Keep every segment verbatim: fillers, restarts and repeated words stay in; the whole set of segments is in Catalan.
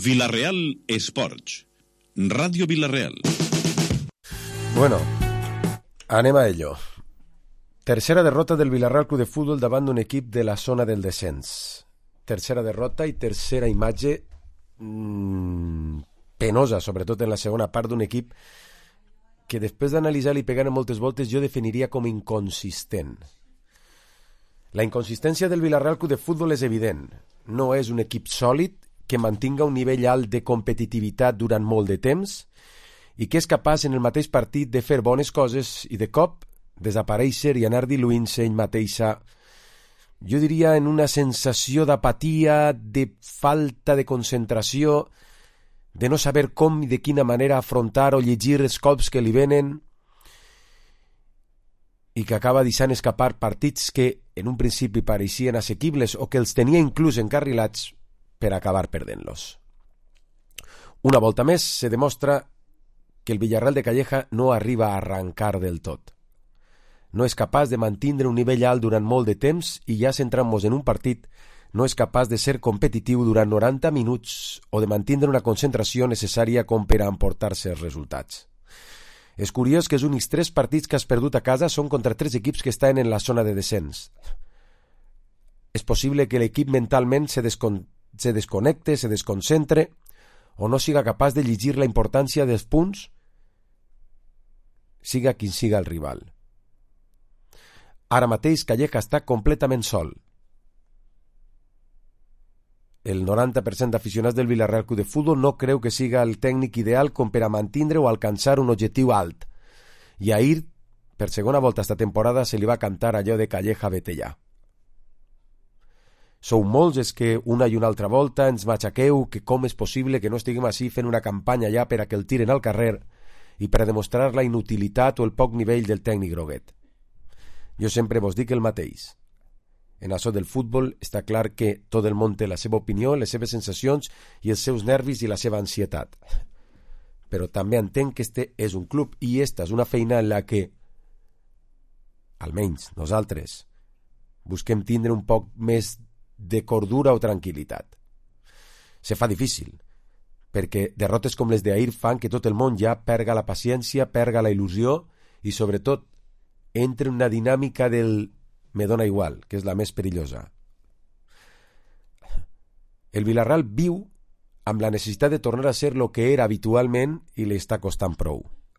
Vila-real Esports. Ràdio Vila-real. Bueno, anem a ello. Tercera derrota del Vila-real Club de Futbol davant d'un equip de la zona del descens. Tercera derrota i tercera imatge mmm, penosa, sobretot en la segona part, d'un equip que després d'analitzar-li i pegar-ne moltes voltes jo definiria com inconsistent. La inconsistència del Vila-real Club de Futbol és evident. No és un equip sòlid que mantinga un nivell alt de competitivitat durant molt de temps i que és capaç en el mateix partit de fer bones coses i de cop desaparèixer i anar diluint-se ell mateixa, jo diria en una sensació d'apatia, de falta de concentració, de no saber com i de quina manera afrontar o llegir els cops que li venen i que acaba deixant escapar partits que en un principi pareixien assequibles o que els tenia inclús encarrilats per acabar perdent-los. Una volta més se demostra que el Villarreal de Calleja no arriba a arrancar del tot. No és capaç de mantenir un nivell alt durant molt de temps i ja centrant-nos en un partit no és capaç de ser competitiu durant noranta minuts o de mantenir una concentració necessària com per a emportar-se els resultats. És curiós que els únics tres partits que has perdut a casa són contra tres equips que estan en la zona de descens. És possible que l'equip mentalment se, descon se desconnecte, se desconcentre o no siga capaç de llegir la importància dels punts, siga quin siga el rival. Ara mateix Calleja està completament sol. El noranta per cent d'aficionats del Vila-real Club de Futbol no creu que siga el tècnic ideal com per a mantenir o alcançar un objectiu alt. I ahir, per segona volta esta temporada, se li va cantar allò de Calleja vete ja. Sou molts els que una i una altra volta ens matxaqueu que com és possible que no estiguem així fent una campanya ja per a que el tiren al carrer i per a demostrar la inutilitat o el poc nivell del tècnic groguet. Jo sempre vos dic el mateix. En això del futbol està clar que tot el món té la seva opinió, les seves sensacions i els seus nervis i la seva ansietat. Però també entenc que este és un club i esta és una feina en la que, almenys nosaltres, busquem tindre un poc més de cordura o tranquil·litat. Se fa difícil, perquè derrotes com les d'ahir fan que tot el món ja perga la paciència, perga la il·lusió i, sobretot, entre una dinàmica del me dona igual, que és la més perillosa. El Vila-real viu amb la necessitat de tornar a ser el que era habitualment i li està costant prou.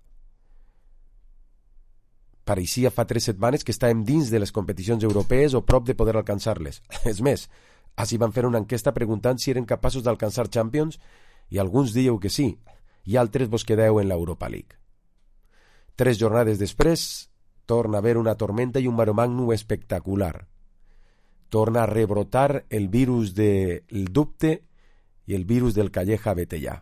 Pareixia fa tres setmanes que estàvem dins de les competicions europees o prop de poder alcançar-les. És més, així van fer una enquesta preguntant si eren capaços d'alcançar Champions i alguns dieu que sí, i altres vos quedeu en l'Europa League. Tres jornades després, torna a haver una tormenta i un maromagno espectacular. Torna a rebrotar el virus del dubte i el virus del Calleja vete ja.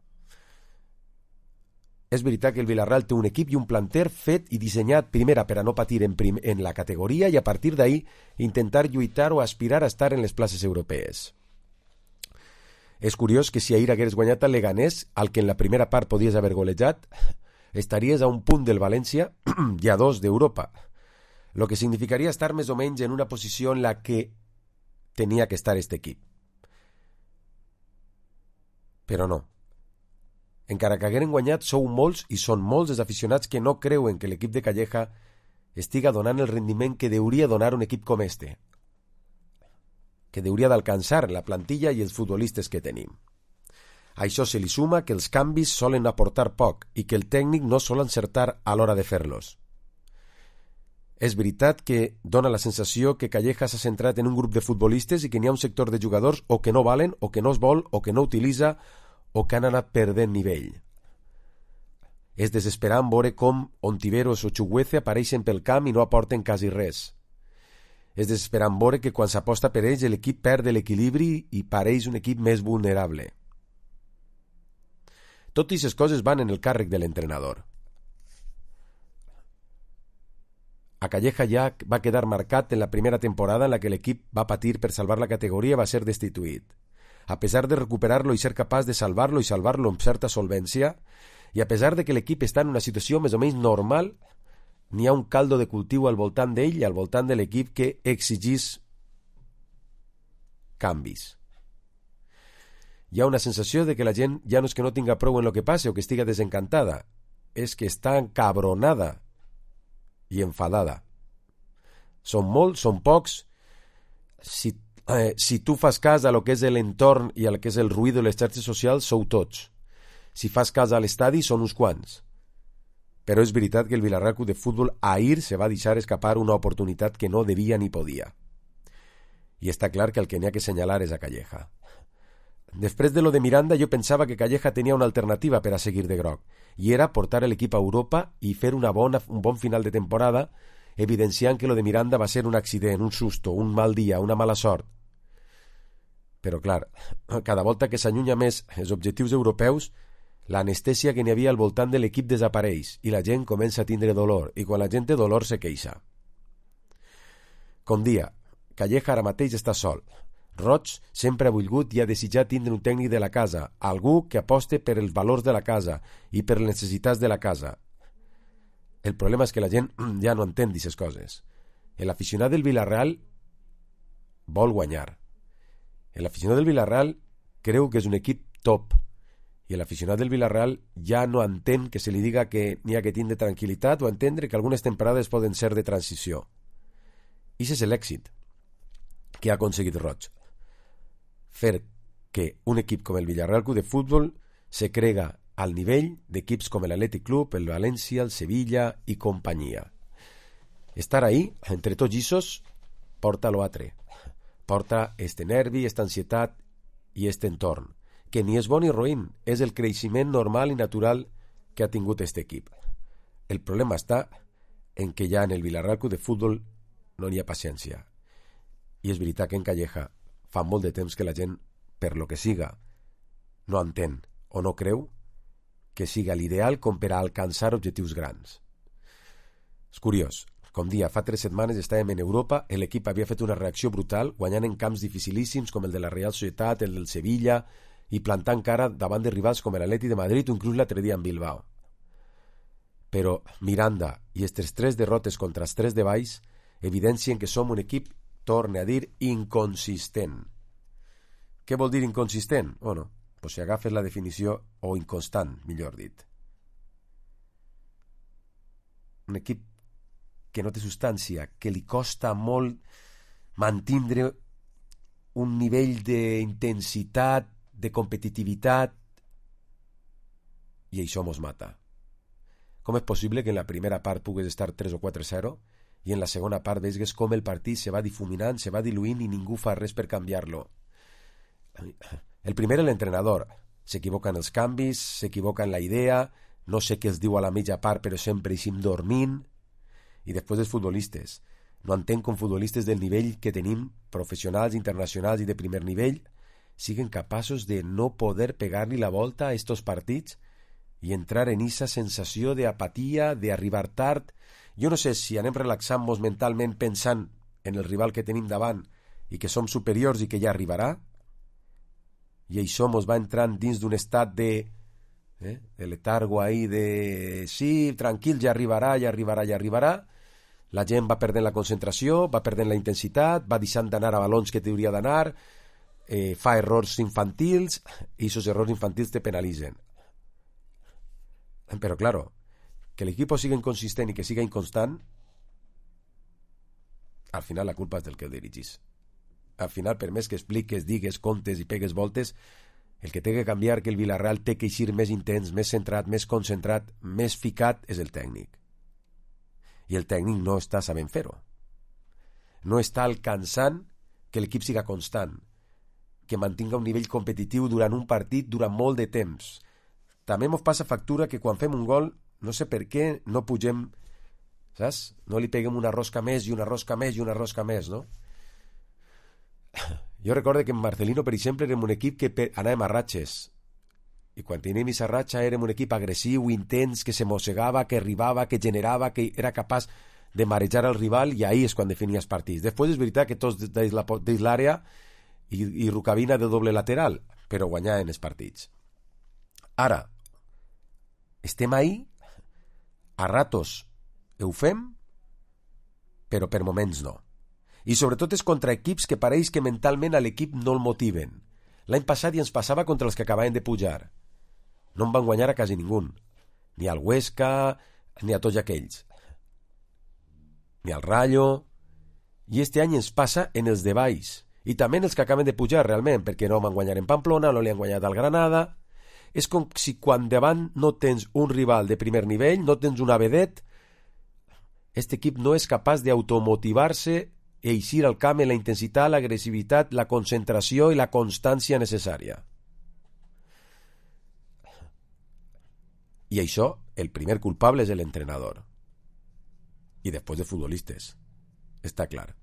És veritat que el Vila-real té un equip i un planter fet i dissenyat primera per a no patir en, prim en la categoria i a partir d'ahí intentar lluitar o aspirar a estar en les places europees. És curiós que si ahir hagués guanyat el Leganés, al que en la primera part podies haver golejat, estaries a un punt del València i a dos d'Europa, el que significaria estar més o menys en una posició en la que tenia que estar este equip. Però no. Encara que hagueren guanyat, sou molts i són molts els aficionats que no creuen que l'equip de Calleja estiga donant el rendiment que hauria donar un equip com este, que hauria d'alcançar la plantilla i els futbolistes que tenim. A això se li suma que els canvis solen aportar poc i que el tècnic no sol encertar a l'hora de fer-los. És veritat que dona la sensació que Calleja s'ha centrat en un grup de futbolistes i que n'hi ha un sector de jugadors o que no valen, o que no es vol, o que no utilitza, o que han anat perdent nivell. És desesperant veure com Ontiveros o Chukwueze apareixen pel camp i no aporten quasi res. És desesperant veure que quan s'aposta per ells l'equip perd l'equilibri i pareix un equip més vulnerable. Tot i aquestes coses van en el càrrec de l'entrenador. A Calleja ja va quedar marcat en la primera temporada en la que l'equip va patir per salvar la categoria i va ser destituït. A pesar de recuperar-lo i ser capaç de salvar-lo i salvar-lo amb certa solvència, i a pesar de que l'equip està en una situació més o menys normal, n'hi ha un caldo de cultiu al voltant d'ell i al voltant de l'equip que exigís canvis. hi ha una sensació de que la gent ja no és que no tinga prou en el que passa o que estiga desencantada, és que està encabronada i enfadada. Són molts, són pocs. Si, eh, si tu fas cas a lo que és l'entorn i a lo que és el ruïdo de les xarxes socials, sou tots. Si fas cas a l'estadi, són uns quants. Però és veritat que el Villarreal Club de Futbol ahir se va deixar escapar una oportunitat que no devia ni podia. I està clar que el que n'hi ha que assenyalar és a Calleja. Després de lo de Miranda, jo pensava que Calleja tenia una alternativa per a seguir de groc, i era portar l'equip a Europa i fer una bona, un bon final de temporada, evidenciant que lo de Miranda va ser un accident, un susto, un mal dia, una mala sort. Però, clar, cada volta que s'allunya més els objectius europeus, l'anestèsia que n'hi havia al voltant de l'equip desapareix i la gent comença a tindre dolor, i quan la gent té dolor se queixa. Com dia, Calleja ara mateix està sol. Roig sempre ha volgut i ha desitjat tindre un tècnic de la casa, algú que aposte per els valors de la casa i per les necessitats de la casa. El problema és que la gent ja no entén d'aquestes coses. L'aficionat del Villarreal vol guanyar. L'aficionat del Villarreal creu que és un equip top i l'aficionat del Villarreal ja no entén que se li diga que n'hi ha que tindre tranquil·litat o entendre que algunes temporades poden ser de transició. I ese és l'èxit que ha aconseguit Roig. Fer que un equip com el Villarreal Club de Futbol se crega al nivell d'equips com l'Atlètic Club, el València, el Sevilla i companyia. Estar ahí, entre tots issos, porta l'altre. Porta este nervi, esta ansietat i este entorn, que ni és bon ni roïn, és el creixement normal i natural que ha tingut este equip. El problema està en que ja en el Villarreal Club de Futbol no n'hi ha paciència. I és veritat que en Calleja fa molt de temps que la gent, per lo que siga, no entén o no creu que siga l'ideal com per a alcançar objectius grans. És curiós, com dia, fa tres setmanes estàvem en Europa, l'equip havia fet una reacció brutal, guanyant en camps dificilíssims com el de la Real Societat, el del Sevilla, i plantant cara davant de rivals com l'Atlètic de Madrid o inclús l'altre dia en Bilbao. Però Miranda i aquestes tres derrotes contra els tres de baix evidencien que som un equip, torne a dir, inconsistent. Què vol dir inconsistent? Bueno, pues si agafes la definició, o inconstant, millor dit. Un equip que no té substància, que li costa molt mantindre un nivell d'intensitat, de competitivitat, i això mos mata. Com és possible que en la primera part pugues estar tres o quatre a zero i en la segona part veigues com el partit se va difuminant, se va diluint i ningú fa res per canviar-lo? El primer és l'entrenador. S'equivoca en els canvis, s'equivoca en la idea, no sé què es diu a la mitja part però sempre eixim dormint. I després els futbolistes. No entenc com futbolistes del nivell que tenim, professionals, internacionals i de primer nivell, siguen capaços de no poder pegar-li la volta a estos partits i entrar en esa sensació d'apatia, d'arribar tard. Jo no sé si anem relaxant-nos mentalment pensant en el rival que tenim davant i que som superiors i que ja arribarà, i això mos va entrant dins d'un estat de, eh, de letargo ahí de sí, tranquil, ja arribarà, ja arribarà, ja arribarà. La gent va perdent la concentració, va perdent la intensitat, va deixant d'anar a balons que hauria d'anar, eh, fa errors infantils i aquests errors infantils te penalitzen. Però, claro, que l'equip siga inconsistent i que siga inconstant, al final la culpa és del que el dirigís. Al final, per més que expliques, digues, contes i pegues voltes, el que té que canviar, que el Villarreal té que eixir més intens, més centrat, més concentrat, més ficat, és el tècnic. I el tècnic no està sabent fer-ho. No està alcançant que l'equip siga constant, que mantinga un nivell competitiu durant un partit durant molt de temps. També mos passa factura que quan fem un gol, no sé per què, no pugem, saps? No li peguem una rosca més i una rosca més i una rosca més, no? Jo recordo que en Marcelino, per exemple, érem un equip que anàvem a ratxes. I quan teníem aquesta ratxa érem un equip agressiu, intens, que se mossegava, que arribava, que generava, que era capaç de marejar el rival, i ahí és quan definia els partits. Després és veritat que tots dins l'àrea i, i Rukavina de doble lateral, però guanyaven els partits. Ara, estem ahí, a ratos ho fem, però per moments no. I sobretot és contra equips que pareix que mentalment a l'equip no el motiven. L'any passat i ens passava contra els que acabaven de pujar. No en van guanyar a quasi ningú. Ni al Huesca, ni a tots aquells. Ni al Rayo. I este any ens passa en els de baix. I també en els que acaben de pujar realment, perquè no van guanyar en Pamplona, no li han guanyat al Granada. És com si quan davant no tens un rival de primer nivell, no tens un vedet, este equip no és capaç d'automotivar-se i eixir al camp en la intensitat, l'agressivitat, la concentració i la constància necessària. I això, el primer culpable és l'entrenador. I després de futbolistes. Està clar.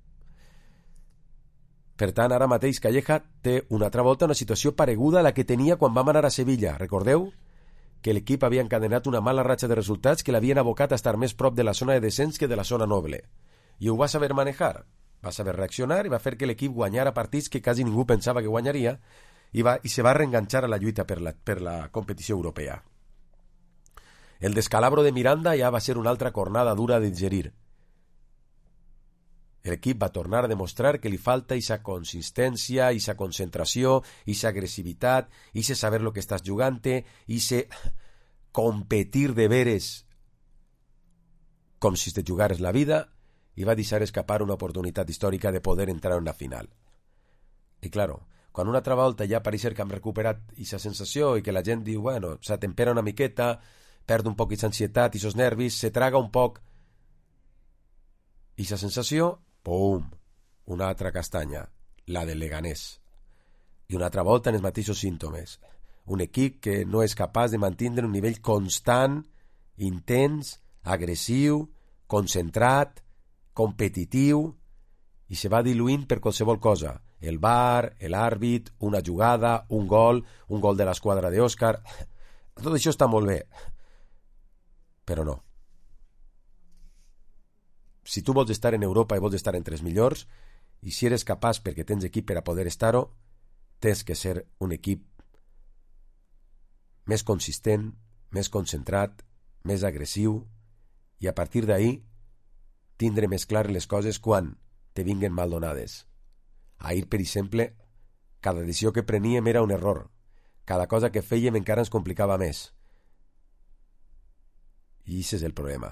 Per tant, ara mateix Calleja té una altra volta una situació pareguda a la que tenia quan vam anar a Sevilla. Recordeu que l'equip havia encadenat una mala ratxa de resultats que l'havien abocat a estar més prop de la zona de descens que de la zona noble. I ho va saber manejar, va saber reaccionar i va fer que l'equip guanyara partits que quasi ningú pensava que guanyaria i, va, i se va reenganxar a la lluita per la, per la competició europea. El descalabro de Miranda ja va ser una altra cornada dura de digerir. L'equip va tornar a demostrar que li falta ixa consistència, ixa concentració, ixa agressivitat, ixe saber lo que estàs jugant-te, ixe competir de veres com si te jugares la vida, i va deixar escapar una oportunitat històrica de poder entrar en una final. I claro, quan una altra volta ja pareix que hem recuperat ixa sensació i que la gent diu, bueno, s'atempera una miqueta, perd un poc ixa ansietat, ixos nervis, se traga un poc ixa sensació, pum, una altra castanya, la del Leganés. I una altra volta en els mateixos símptomes. Un equip que no és capaç de mantenir un nivell constant, intens, agressiu, concentrat, competitiu, i se va diluint per qualsevol cosa. El V A R, l'àrbit, una jugada, un gol, un gol de l'esquadra d'Òscar. Tot això està molt bé, però no. Si tu vols estar en Europa i vols estar entre els millors, i si eres capaç perquè tens equip per a poder estar-ho, tens que ser un equip més consistent, més concentrat, més agressiu, i a partir d'ahir tindre més clar les coses quan te vinguen mal donades. Ahir, per exemple, cada decisió que preníem era un error. Cada cosa que fèiem encara ens complicava més. I això és el problema.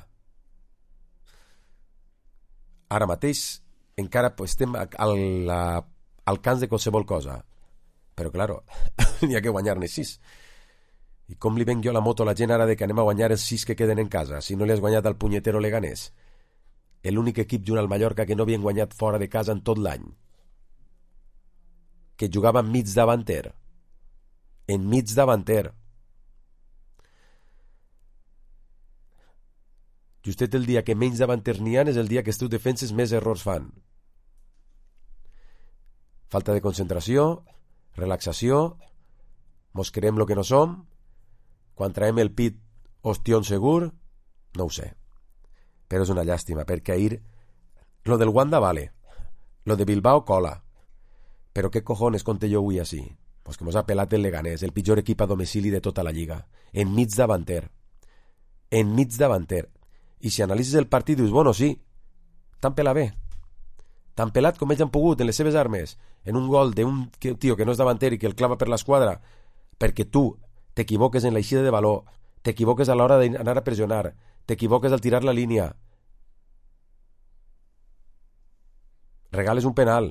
Ara mateix encara pues, estem al, a, al camp de qualsevol cosa. Però, claro, n'hi ha que guanyar-ne sis. I com li venc jo la moto a la gent ara de que anem a guanyar els sis que queden en casa, si no li has guanyat al punyetero Leganés? L'únic equip junt al Mallorca que no havien guanyat fora de casa en tot l'any. Que jugava enmig davanter. Enmig davanter. Justet el dia que menys davanters n'hi ha és el dia que els teus defenses més errors fan. Falta de concentració, relaxació, mos creem lo que no som, quan traiem el pit ostion segur, no ho sé. Però és una llàstima, perquè ahir lo del Wanda vale, lo de Bilbao cola, però què cojones conté jo avui així? Pues que mos ha pelat el Leganés, el pitjor equip a domicili de tota la lliga, enmig davanter, enmig davanter. I si analitzes el partit dius, bueno, sí, tan pelat bé, tan pelat com ells han pogut en les seves armes, en un gol d'un tio que no és davanter i que el clava per l'esquadra, perquè tu t'equivoques en l'eixida de valor, t'equivoques a l'hora d'anar a pressionar, t'equivoques al tirar la línia, regales un penal.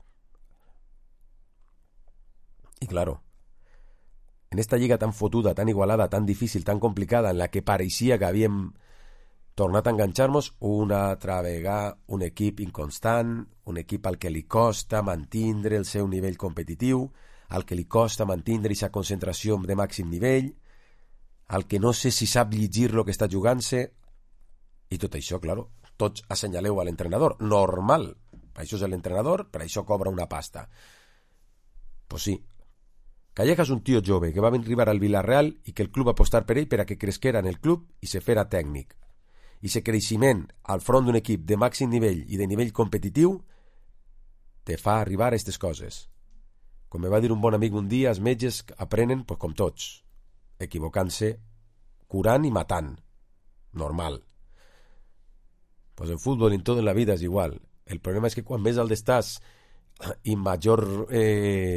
I claro, en esta lliga tan fotuda, tan igualada, tan difícil, tan complicada, en la que pareixia que havíem tornat a enganxar-nos, una altra vegada un equip inconstant, un equip al que li costa mantindre el seu nivell competitiu, al que li costa mantindre aquesta concentració de màxim nivell, al que no sé si sap llegir el que està jugant-se, i tot això, claro, tots assenyaleu a l'entrenador, normal, per això és l'entrenador, per això cobra una pasta. Pues sí, Calleja és un tio jove que va arribar al Villarreal i que el club va apostar per ell per a que cresquera en el club i se fera tècnic. I aquest creixement al front d'un equip de màxim nivell i de nivell competitiu te fa arribar a aquestes coses. Com me va dir un bon amic un dia, els metges aprenen pues, com tots, equivocant-se, curant i matant. Normal. Pues en futbol, en tot en la vida és igual. El problema és que quan més alt estàs i major eh,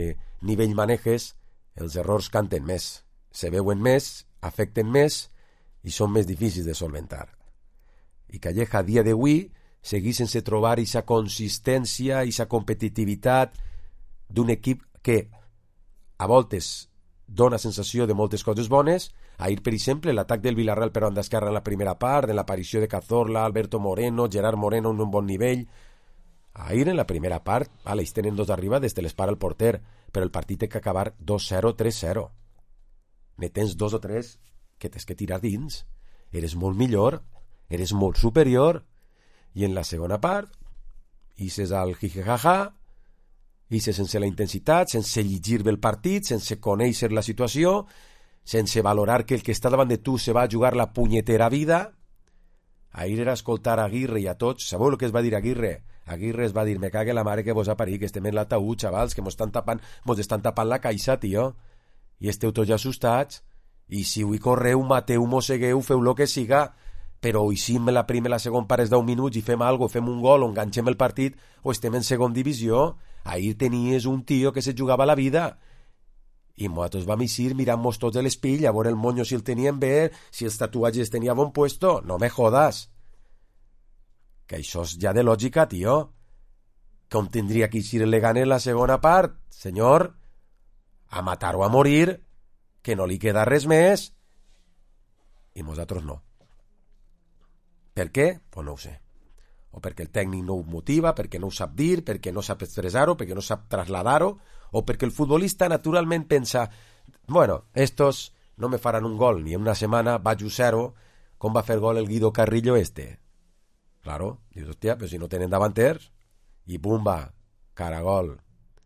nivell manejes, els errors canten més, se veuen més, afecten més i són més difícils de solventar. I Calleja a dia d'avui segueix sense trobar aquesta consistència, aquesta competitivitat d'un equip que a voltes dona sensació de moltes coses bones. Ahir, per exemple, l'atac del Villarreal per banda esquerra en la primera part, en l'aparició de Cazorla, Alberto Moreno, Gerard Moreno en un bon nivell. Ahir, en la primera part, vale, ells tenen dos arribades, te les para el porter, però el partit té que acabar dos zero, tres zero. Ne tens dos o tres que tens que tirar dins. Eres molt millor, eres molt superior, i en la segona part, ixes al jijijaja, ixes sense la intensitat, sense llegir bé el partit, sense conèixer la situació, sense valorar que el que està davant de tu se va a jugar la punyetera vida. Ahir era escoltar a Aguirre i a tots. Sabeu el que es va dir a Aguirre? Aguirre es va dir, me cague la mare que vos ha parit, que estem en l'ataúd, xavals, que mos estan tapant, mos estan tapant la caixa, tio. I esteu tots ja assustats. I si avui correu, mateu, mossegueu, feu lo que siga, però eixim la primera, la segona part és deu minuts i fem algo, fem un gol o enganxem el partit o estem en segon divisió. Ahir tenies un tio que se jugava la vida. I nosaltres vam eixir mirant-nos tots a l'espill a veure el monyo si el tenien bé, si els tatuatges tenia bon puesto. No me jodas. Que això és ja de lògica, tio. Com tindria que eixir el Leganés en la segona part? Senyor, a matar o a morir, que no li queda res més. I nosaltres no. Per què? Pues no ho sé. O perquè el tècnic no ho motiva, perquè no ho sap dir, perquè no sap expressar-ho, perquè no sap traslladar-ho, o perquè el futbolista naturalment pensa, bueno, estos no me faran un gol ni en una setmana, vaig a zero, com va fer gol el Guido Carrillo este? Claro, dius, hòstia, però si no tenen davanters, i pumba, caragol.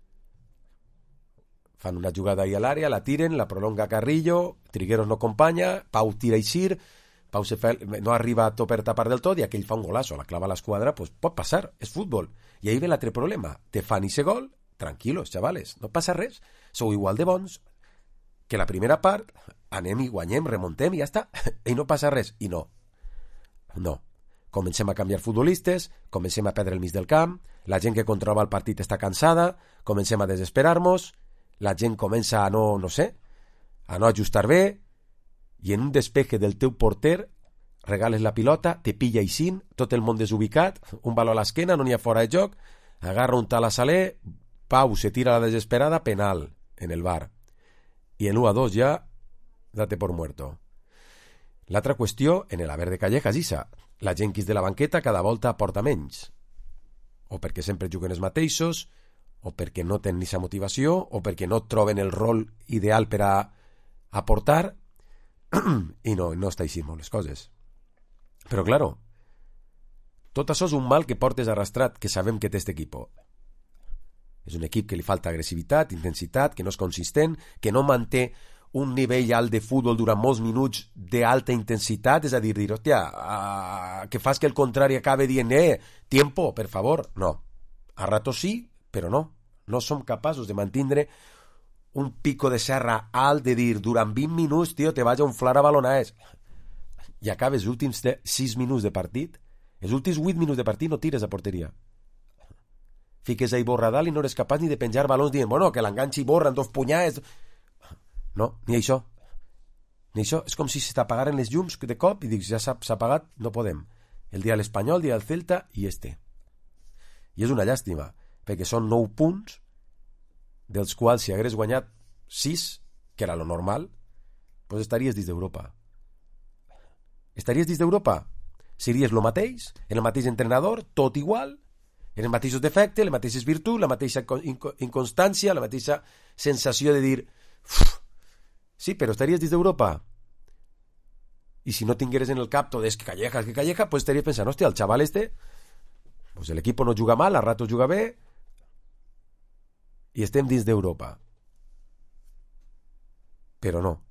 Fan una jugada ahí a l'àrea, la tiren, la prolonga Carrillo, Trigueros no acompanya, Pau tira i sir, Pau se fa, no arriba a per tapar del tot i aquell fa un golazo, la clava a l'esquadra, pues pot passar, és futbol. I ahí ve l'altre problema, te fan ese gol, tranquilos, xavales, no passa res, sou igual de bons que la primera part, anem i guanyem, remontem i ja està, i no passa res. I no, no. Comencem a canviar futbolistes, comencem a perdre el mig del camp, la gent que controla el partit està cansada, comencem a desesperar-nos, la gent comença a no, no sé, a no ajustar bé, i en un despeje del teu porter regales la pilota, te pilla eixint, tot el món desubicat, un baló a l'esquena, no n'hi ha fora de joc, agarra un tal a Saler, Pau se tira la desesperada, penal en el bar. I en l'u a dos ja, date por muerto. L'altra qüestió, en l'haver de Calleja, és issa. La gent que és de la banqueta cada volta aporta menys. O perquè sempre juguen els mateixos, o perquè no tenen aquesta motivació, o perquè no troben el rol ideal per a aportar, i no, no està així molt les coses. Però, claro, tot això és un mal que portes arrastrat, que sabem que té aquest equip. És un equip que li falta agressivitat, intensitat, que no és consistent, que no manté un nivell alt de futbol durant molts minuts d'alta intensitat, és a dir, dir, hòstia, uh, que fas que el contrari acabe dient, eh, tiempo, per favor. No. A rato sí, però no. No som capaços de mantindre un pico de serra alt de dir, durant vint minuts, tio, te vaig a inflar a balonades. I acabes els últims sis minuts de partit, els últims vuit minuts de partit no tires a porteria. Fiques a Borradal i no eres capaç ni de penjar balons dient, bueno, que l'enganxi Borra en dos punyades. No, ni això. Ni això. És com si s'apagaren les llums de cop i dics, ja s'ha apagat, no podem. El dia de l'Espanyol, el dia del Celta i este. I és una llàstima, perquè són nou punts, dels quals si hagués guanyat sis, que era lo normal, doncs estaries dins d'Europa. Estaries dins d'Europa? Series lo mateix, el mateix entrenador, tot igual, en els mateixos defectes, les mateixes virtuts, la mateixa inconstància, la mateixa sensació de dir, sí, però estaries dins d'Europa. I si no tingueres en el cap tot és que Calleja, és que Calleja, pues estaries pensant, hòstia, el xaval este, pues l'equip no juga mal, a ratos juga bé, i estem dins d'Europa. Però no.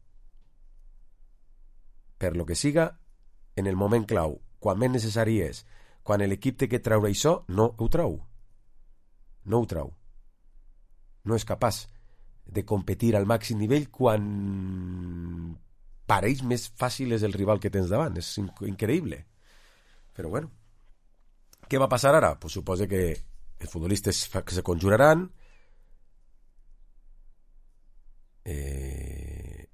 Per lo que siga, en el moment clau, quan més necessari és, quan l'equip té que treure això, no ho treu. No ho treu. No és capaç de competir al màxim nivell quan pareix més fàcil és el rival que tens davant. És increïble. Però bueno. Què va passar ara? Pues suposa que els futbolistes se conjuraran,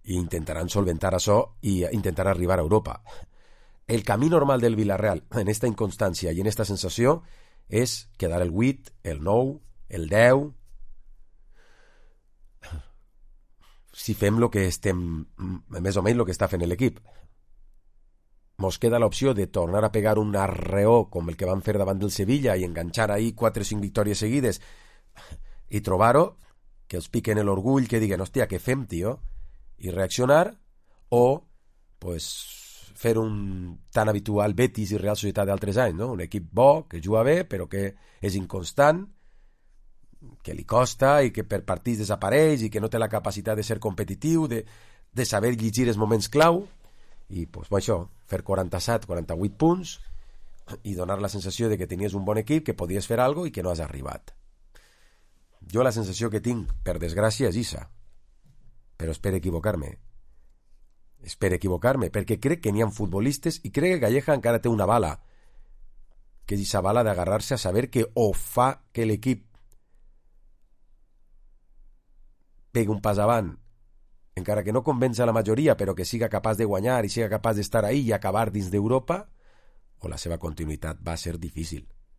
i intentaran solventar això i intentar arribar a Europa. El camí normal del Villarreal en esta inconstància i en esta sensació és quedar el vuit, el nou, el deu. Si fem el que estem, més o menys el que està fent l'equip. Mos queda l'opció de tornar a pegar un arreó com el que van fer davant del Sevilla i enganxar ahí quatre o cinc victòries seguides i trobar-ho, que els piquen l'orgull, que diguen, hòstia, què fem, tio? I reaccionar, o pues, fer un tan habitual Betis i Real Societat d'altres anys, no? Un equip bo, que juga bé, però que és inconstant, que li costa i que per partits desapareix i que no té la capacitat de ser competitiu, de, de saber llegir els moments clau, i pues, això, fer quaranta-set quaranta-vuit punts i donar la sensació de que tenies un bon equip, que podies fer alguna cosa i que no has arribat. Jo la sensació que tinc, per desgràcia, és issa. Però espero equivocar-me. Espero equivocar-me, perquè crec que n'hi ha futbolistes i crec que Calleja encara té una bala, que és issa bala d'agarrar-se a saber que o fa que l'equip pegui un pas avant, encara que no convença la majoria, però que siga capaç de guanyar i siga capaç d'estar ahí i acabar dins d'Europa, o la seva continuïtat va ser difícil.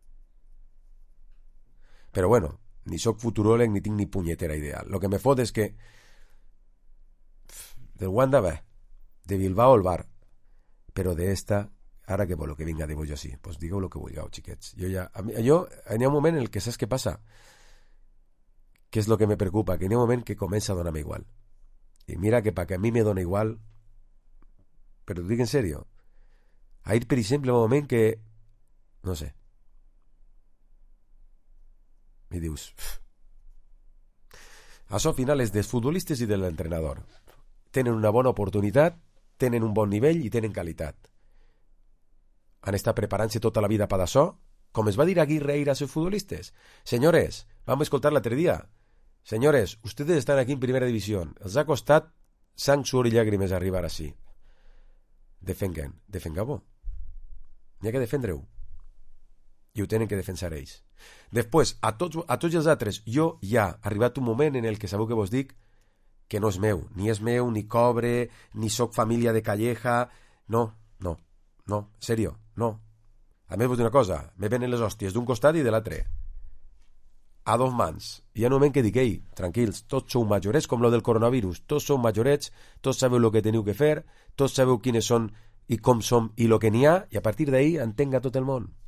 Però bueno, ni soc futuròleg ni tinc ni punyetera idea. Lo que me fot és que del Wanda va, de Bilbao el bar, però d'esta, ara que vol que vinga de bo jo sí, pues digueu lo que vulgueu, xiquets. Jo ja, a mi, jo, hi ha un moment en el que saps què passa? Que és lo que me preocupa, que hi ha un moment que comença a donar-me igual. I mira que pa que a mi me dona igual, però t'ho dic en serio, a ir, per exemple, un moment que, no sé, i dius, això al final és dels futbolistes i de l'entrenador. Tenen una bona oportunitat, tenen un bon nivell i tenen qualitat. Han estat preparant-se tota la vida per això, com es va dir Aguirre a sus futbolistes. Señores, vamos a escoltar l'altre dia. Señores, ustedes están aquí en primera división. Els ha costat sang, suor i llàgrimes arribar així. Defenguen. Defengau-ho. N'hi ha que defendre-ho. I ho tenen que defensar ells. Després, a tots, a tots els altres, jo ja ha arribat un moment en el que sabeu que vos dic que no és meu, ni és meu, ni cobre, ni soc família de Calleja, no, no, no, serio, no. A més vos dic una cosa, me venen les hòsties d'un costat i de l'altre, a dos mans. Hi ha un moment que dic, ei, tranquils, tots sou majorets com lo del coronavirus, tots sou majorets, tots sabeu el que teniu que fer, tots sabeu quines són i com som i el que n'hi ha, i a partir d'ahí entenga tot el món.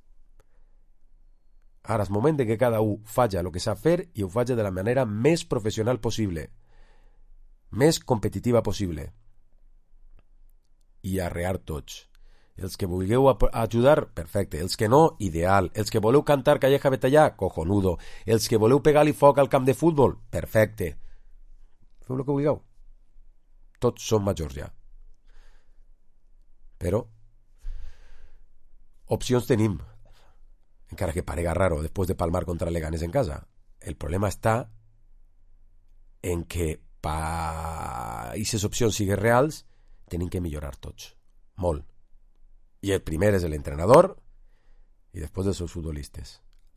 Ara és moment de que cada un faci el que sap fer i ho faci de la manera més professional possible, més competitiva possible, i arrear tots. Els que vulgueu ajudar, perfecte. Els que no, ideal. Els que voleu cantar Calleja Betallà, cojonudo. Els que voleu pegar-li foc al camp de futbol, perfecte. Feu el que vulgueu. Tots som majors ja. Però opcions tenim, encara que parega raro després de palmar contra Leganés en casa. El problema està en que per aquestes opcions siguin reals tenim que millorar tots, molt, i el primer és l'entrenador i després els seus futbolistes,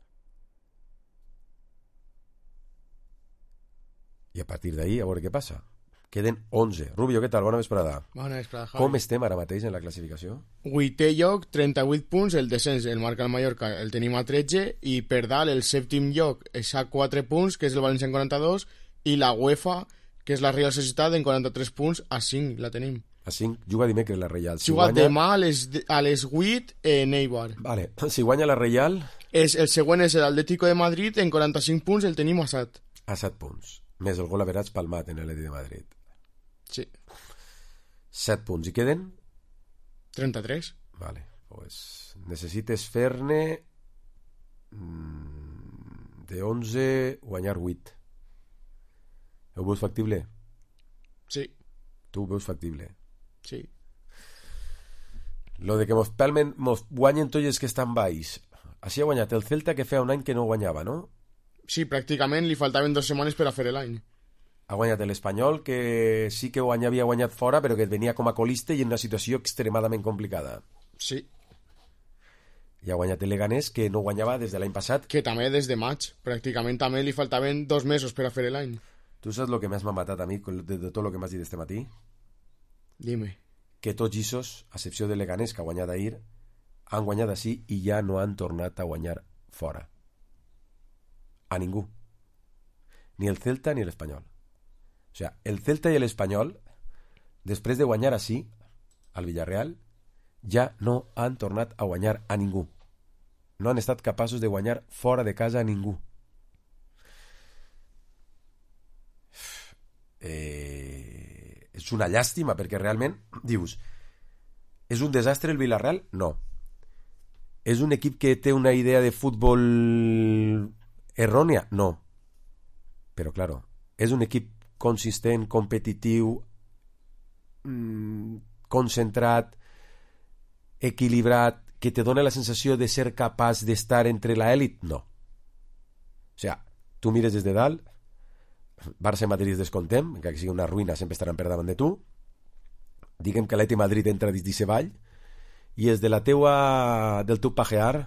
i a partir d'ahí a veure què passa. Queden onze. Rubio, què tal? Bona vesprada. Bona vesprada, Javi. Com estem ara mateix en la classificació? Vuitè lloc, trenta-vuit punts, el descens el marca el Mallorca, el tenim a tretze, i per dalt el sèptim lloc és a quatre punts, que és el València en quaranta-dos, i la UEFA, que és la Real Societat, en quaranta-tres punts, a cinc la tenim. A cinc, juga dimecres la Reial. Si juga guanya... demà a les, a les vuit en Eibar. Vale. Si guanya la Reial... És, el següent és l'Atlético de Madrid, en quaranta-cinc punts, el tenim a set. A set punts. Més el gol averats palmat en l'Atlético de Madrid. Sí. set punts. I queden? trenta-tres. Vale. Pues necessites fer-ne de onze guanyar vuit. Ho veus factible? Sí. Tu ho veus factible? Sí. Lo de que mos palmen, mos guanyen tots els que estan baix. Així ha guanyat el Celta, que feia un any que no guanyava, no? Sí, pràcticament li faltaven dues setmanes per a fer l'any. Ha guanyat l'Espanyol, que sí que guanya, havia guanyat fora, però que venia com a colista i en una situació extremadament complicada. Sí. I ha guanyat el Leganés, que no guanyava des de l'any passat. Que també des de maig. Pràcticament també li faltaven dos mesos per a fer l'any. Tu saps el que més m'ha matat a mi de, de tot el que m'has dit este matí? Dime. Que tots Ixos, a excepció de Leganés, que ha guanyat ahir, han guanyat així i ja no han tornat a guanyar fora. A ningú. Ni el Celta ni l'Espanyol. O sigui, el Celta i l'Espanyol, després de guanyar així, al Villarreal, ja no han tornat a guanyar a ningú. No han estat capaços de guanyar fora de casa a ningú. Eh, és una llàstima, perquè realment, dius, és un desastre el Villarreal? No. És un equip que té una idea de futbol errònia? No. Però, claro, és un equip consistent, competitiu, mmm, concentrat, equilibrat, que te dona la sensació de ser capaç d'estar entre l'elit? No. O sigui, tu mires des de dalt, Barça i Madrid descontem, que sigui una ruïna sempre estaran per davant de tu, diguem que l'Atlètic Madrid entra dins d'aquest vall, i és de la teua, del teu pajear,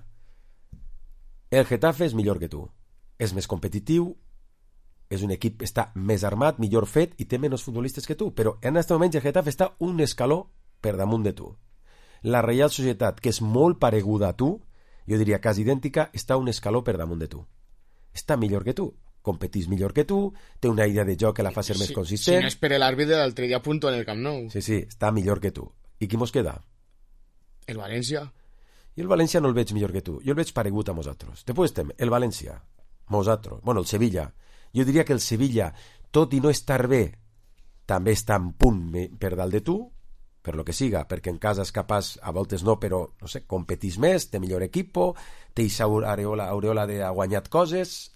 el Getafe és millor que tu, és més competitiu, és un equip, està més armat, millor fet i té menys futbolistes que tu, però en aquest moment el Getafe està un escaló per damunt de tu. La Reial Societat, que és molt pareguda a tu, jo diria quasi idèntica, està un escaló per damunt de tu. Està millor que tu, competís millor que tu, té una idea de joc que la fa ser sí, més consistent. Si no espera l'àrbitre l'altre dia punto en el Camp Nou. Sí, sí, està millor que tu. I qui mos queda? El València. I el València no el veig millor que tu. Jo el veig paregut a nosaltres. Després estem el València, nosaltres, bueno, el Sevilla. Jo diria que el Sevilla, tot i no estar bé, també està en punt per dalt de tu, per lo que siga, perquè en casa és capaç, a voltes no, però, no sé, competís més, té millor equipo, té aquesta aureola, aureola de ha guanyat coses.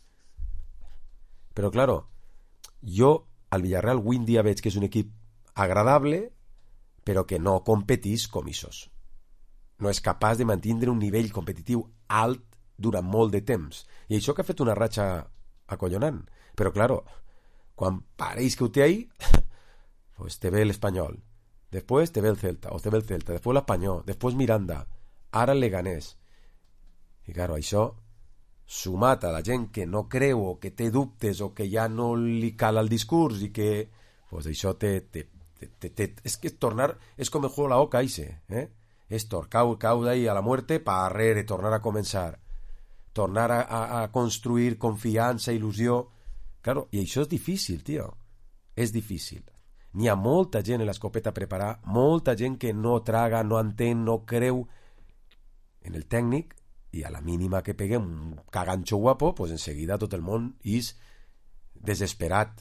Però, claro, jo al Villarreal avui en dia veig que és un equip agradable, però que no competís com Ixos. No és capaç de mantenir un nivell competitiu alt durant molt de temps. I això que ha fet una ratxa acollonant. Però, claro, quan pareix que ho té ahí, pues te ve l'Espanyol, després te ve el Celta, o te ve el Celta, després l'Espanyol, després Miranda, ara el Leganés. I, claro, això, sumat a la gent que no creu o que té dubtes o que ja no li cal el discurs i que, pues això te... te, te, te, te és que tornar... És com el juego de la oca, ixe, eh? És tor, cau, cau d'ahí a la muerte, pa arrere, tornar a començar. Tornar a, a, a construir confiança, il·lusió. Claro, i això és difícil, tio. És difícil. N'hi ha molta gent en l'escopeta preparada, molta gent que no traga, no entén, no creu en el tècnic, i a la mínima que peguem un caganxo guapo, pues enseguida tot el món és desesperat.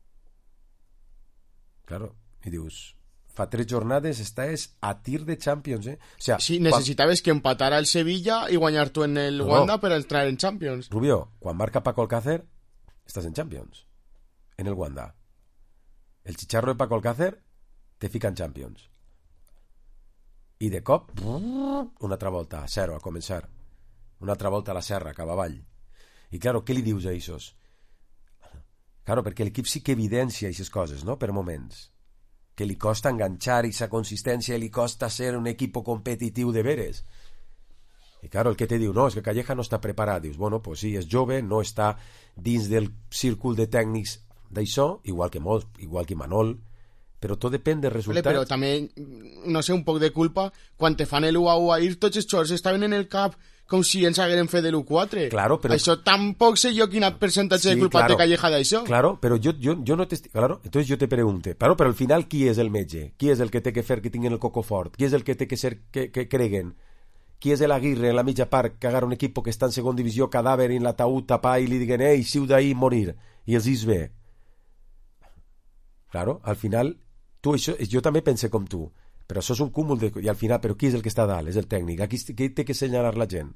Claro, i dius... Fa tres jornades estàs a tir de Champions, eh? O sea, sí, necessitaves quan... que empatara el Sevilla i guanyar tu en el no, Wanda no. per entrar en Champions. Rubio, quan marca Paco Alcácer, estàs en Champions. En el Wanda. El chicharro de Paco Alcácer te fica en Champions. I de cop, una altra volta, a zero, a començar. Una altra volta a la serra, cap avall. I, claro, què li dius a Ixos? Claro, perquè l'equip sí que evidencia aquestes coses, no?, per moments. Que li costa enganxar aquesta consistència, li costa ser un equip competitiu de veres. I claro, el que te diu, no, és que Calleja no està preparat. Dius, bueno, pues sí, és jove, no està dins del círcul de tècnics d'això, igual que molts, igual que Manol, però tot depèn dels resultats. Vale, però també, no sé, un poc de culpa, quan te fan l'u a u ahir, tots els xors estaven en el cap com si ens hagueren fet de l'u quatre. Claro, però... Això tampoc sé jo quin percentatge sí, de culpa claro, té Calleja d'això. Claro, però jo, jo, jo no te... Claro, entonces yo te pregunte, claro, però al final qui és el metge? Qui és el que té que fer que tinguin el coco fort? Qui és el que té que ser que, que creguen? Qui és l'Aguirre en la mitja part que agarra un equip que està en segon divisió, cadàver en l'ataúd tapar i li diguen, ei, siu d'ahí morir, i els is bé. Claro, al final, tu, això, jo també pense com tu, però això és un cúmul de... I al final, però qui és el que està dalt? És el tècnic. Aquí qui té que assenyalar la gent?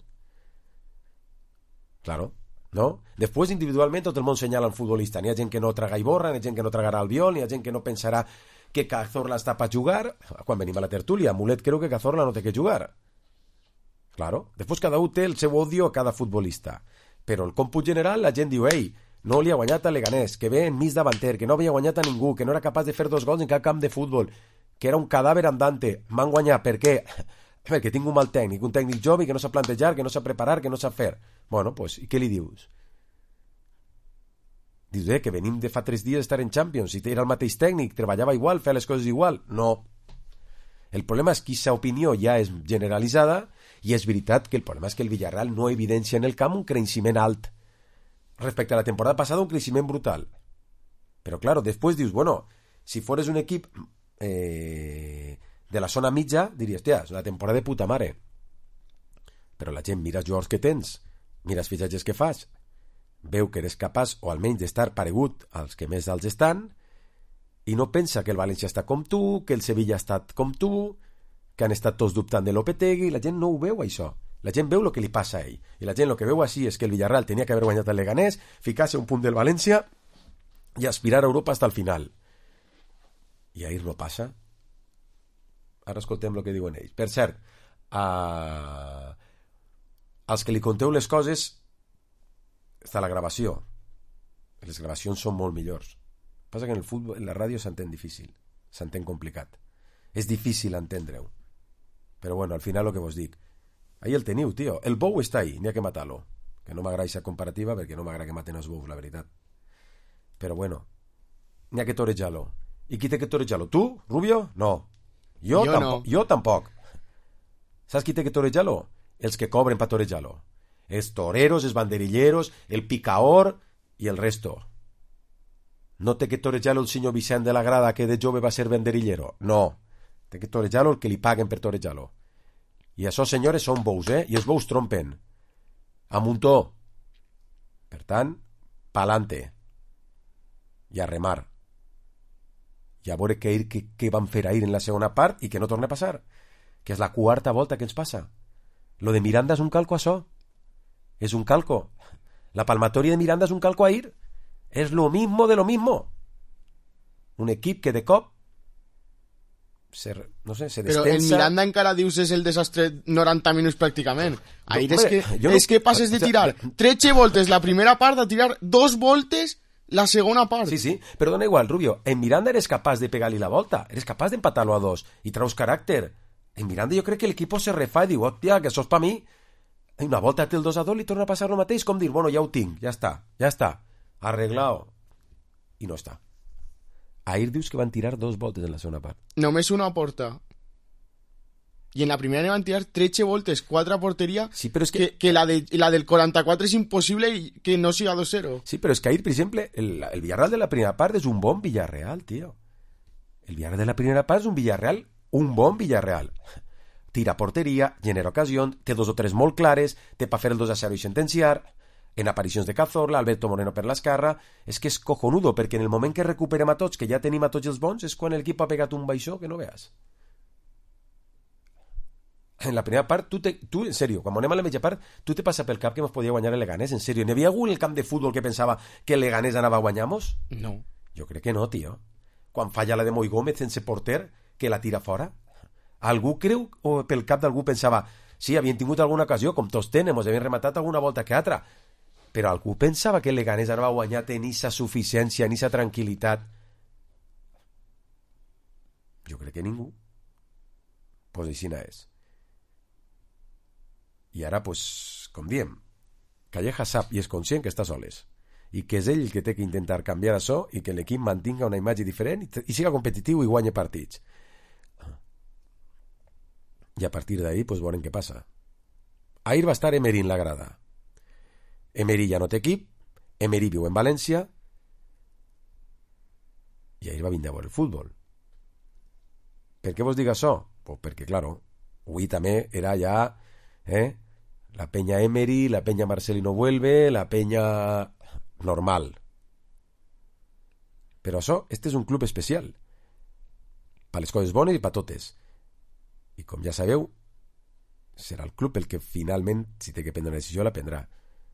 Claro, ¿no? Després, individualment, tot el món senyala un futbolista. N'hi ha gent que no traga Iborra, n'hi ha gent que no tragarà Albiol, n'hi ha gent que no pensarà que Cazorla està per jugar. Quan venim a la tertúlia, Mulet creu que Cazorla no té que jugar. Claro. Després cada un té el seu odio a cada futbolista. Però el còmput general, la gent diu, ei, no li ha guanyat a Leganés, que ve en mig davanter, que no havia guanyat a ningú, que no era capaç de fer dos gols en cap camp de futbol, que era un cadàver andante. M'han guanyat, per què? Perquè tinc un mal tècnic, un tècnic jove que no sap plantejar, que no sap preparar, que no sap fer. Bueno, pues, i què li dius? Dius, eh, que venim de fa tres dies d'estar en Champions, si era el mateix tècnic, treballava igual, feia les coses igual. No. El problema és que aquesta opinió ja és generalitzada i és veritat que el problema és que el Villarreal no evidencia en el camp un creixement alt. Respecte a la temporada passada, un creixement brutal. Però, claro, després dius, bueno, si fores un equip eh, de la zona mitja, diries, tia, és una temporada de puta mare. Però la gent mira els jugadors que tens, mira els fitxatges que fas, veu que eres capaç, o almenys d'estar paregut als que més alts estan, i no pensa que el València està com tu, que el Sevilla ha estat com tu, que han estat tots dubtant de Lopetegui. La gent no ho veu, això. La gent veu el que li passa a ell. I la gent el que veu així és que el Villarreal tenia que haver guanyat el Leganés, ficar-se un punt del València i aspirar a Europa fins al final. I ahir no passa. Ara escoltem el que diuen ells. Per cert, a... als que li conteu les coses està la gravació. Les gravacions són molt millors. Passa que en el futbol, en la ràdio s'entén difícil, s'entén complicat. És difícil entendre-ho. Però bueno, al final el que vos dic, ahí el teniu, tio. El bou està ahí, n'hi ha que matar-lo. Que no m'agrada aquesta comparativa perquè no m'agrada que maten els bous, la veritat. Però bueno, n'hi ha que torejar-lo. I qui té que torejar-lo? Tu, Rubio? No. Jo, jo tampoc. no. Jo tampoc. Saps qui té que torejar-lo? Els que cobren per torejar-lo. Els toreros, els banderilleros, el picaor i el resto. No té que torejar-lo el senyor Vicent de la Grada, que de jove va ser banderillero. No. Té que torejar-lo el que li paguen per torejar-lo. I això, senyores, són bous, eh? I els bous trompen. A muntó. Per tant, pa'lante. I a remar. I a veure què, què, què van fer ahir en la segona part i que no torna a passar. Que és la quarta volta que ens passa. Lo de Miranda és un calco, això. És un calco. La palmatoria de Miranda és un calco ahir. És lo mismo de lo mismo. Un equip que de cop se, no sé, se destensa. Però el Miranda encara dius és el desastre noranta minuts pràcticament. Ahir no, és, hombre, que, no, és que passes de tirar tretze voltes la primera part a tirar dos voltes la segona part. Sí, sí, però dona igual, Rubio. En Miranda eres capaç de pegar-li la volta. Eres capaç d'empatar-lo a dos i traus caràcter. En Miranda jo crec que l'equip se refà i diu, hòstia, que això és per mi. Una volta té el dos a dos, li torna a passar el mateix, com dir, bueno, ja ho tinc, ja està, ja està. Arreglado. I no està. Ahir dius que van tirar dos voltes en la segona part. Només una porta. I en la primera ne van tirar tretze voltes, quatre a porteria, sí, però és que... que, que la, de, la del quaranta-quatre és impossible que no siga dos cero. Sí, però és que ahir, per exemple, el, el Villarreal de la primera part és un bon Villarreal, tio. El Villarreal de la primera part és un Villarreal, un bon Villarreal. Tira porteria, genera ocasió, té dos o tres molt clares, té per fer el dos a zero i sentenciar... En aparicions de Cazorla, Alberto Moreno per l'esquerra, és que és cojonudo, perquè en el moment que recuperem a tots, que ja tenim a tots els bons, és quan l'equip ha pegat un baixó que no veas. En la primera part, tu, te, tu en sèrio, quan anem a la mitja part, tu te passa pel cap que ens podia guanyar el Leganés, en sèrio. N'hi havia algú en el camp de futbol que pensava que el Leganés anava a guanyar-nos? No. Jo crec que no, tio. Quan falla la de Moi Gómez sense porter, que la tira fora. Algú creu, o pel cap d'algú pensava, sí, havien tingut alguna ocasió, com tots tenen, ens havien rematat alguna volta que altra. Però algú pensava que el Leganés ara va guanyar tenir esa suficiència, ni esa tranquil·litat. Jo crec que ningú. Pues així no és. I ara, pues, com diem, Calleja sap i és conscient que està soles. I que és ell el que té que intentar canviar això i que l'equip mantinga una imatge diferent i, i siga competitiu i guanye partits. I a partir d'ahir, pues, veurem què passa. Ahir va estar Emery en la grada. Emery ja no té equip, Emery viu en València i ahir va vindre a veure el futbol. Per què vos dic això? Pues perquè, claro, avui també era ja eh, la penya Emery, la penya Marcelino vuelve, la penya normal. Però això, este és un club especial. Per les coses bones i per totes. I com ja sabeu, serà el club el que finalment, si té que prendre una decisió, la prendrà.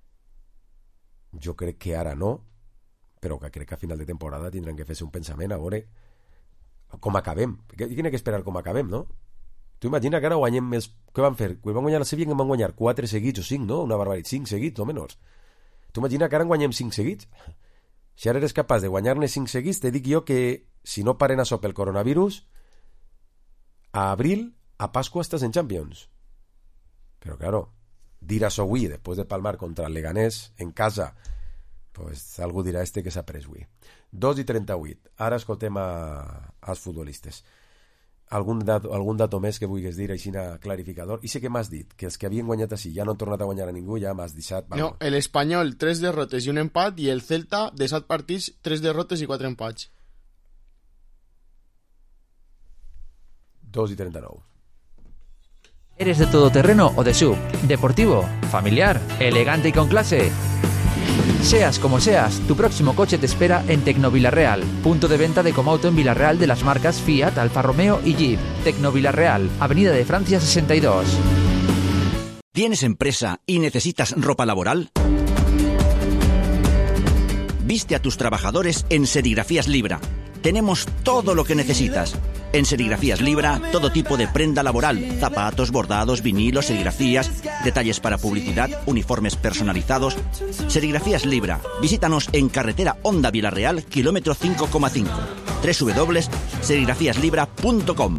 Jo crec que ara no, però que crec que a final de temporada tindran que fer-se un pensament a veure com acabem. Tiene que esperar com acabem, no? Tu imagina que ara guanyem els... Què van fer? Quan van guanyar la Sevilla que van guanyar quatre seguits o cinc, no? Una barbaritat. Cinc seguits, no menys. Tu imagina que ara guanyem cinc seguits? Si ara eres capaç de guanyar-ne cinc seguits, te dic jo que si no paren això pel coronavirus, a abril, a Pasqua estàs en Champions. Però, claro, dir això avui, després de palmar contra el Leganés, en casa, pues algú dirà este que s'ha pres avui. dos i trenta-vuit. Ara escoltem a, als futbolistes. Algun dato, algun dato més que vulguis dir així clarificador? I sé que m'has dit que els que havien guanyat així ja no han tornat a guanyar a ningú, ja m'has deixat... No, el Espanyol, tres derrotes i un empat, i el Celta, de set partits, tres derrotes i quatre empats. dos i trenta-nou. ¿Eres de todoterreno o de S U V? ¿Deportivo? ¿Familiar? ¿Elegante y con clase? Seas como seas, tu próximo coche te espera en Tecnovilarreal, punto de venta de Comauto en Villarreal de las marcas Fiat, Alfa Romeo y Jeep. Tecnovilarreal, Avenida de Francia sesenta y dos. ¿Tienes empresa y necesitas ropa laboral? Viste a tus trabajadores en Serigrafías Libra. Tenemos todo lo que necesitas. En Serigrafías Libra, todo tipo de prenda laboral, zapatos, bordados, vinilos, serigrafías, detalles para publicidad, uniformes personalizados. Serigrafías Libra. Visítanos en carretera Honda Villarreal, kilómetro cinco coma cinco. doble u doble u doble u punto serigrafías libra punto com.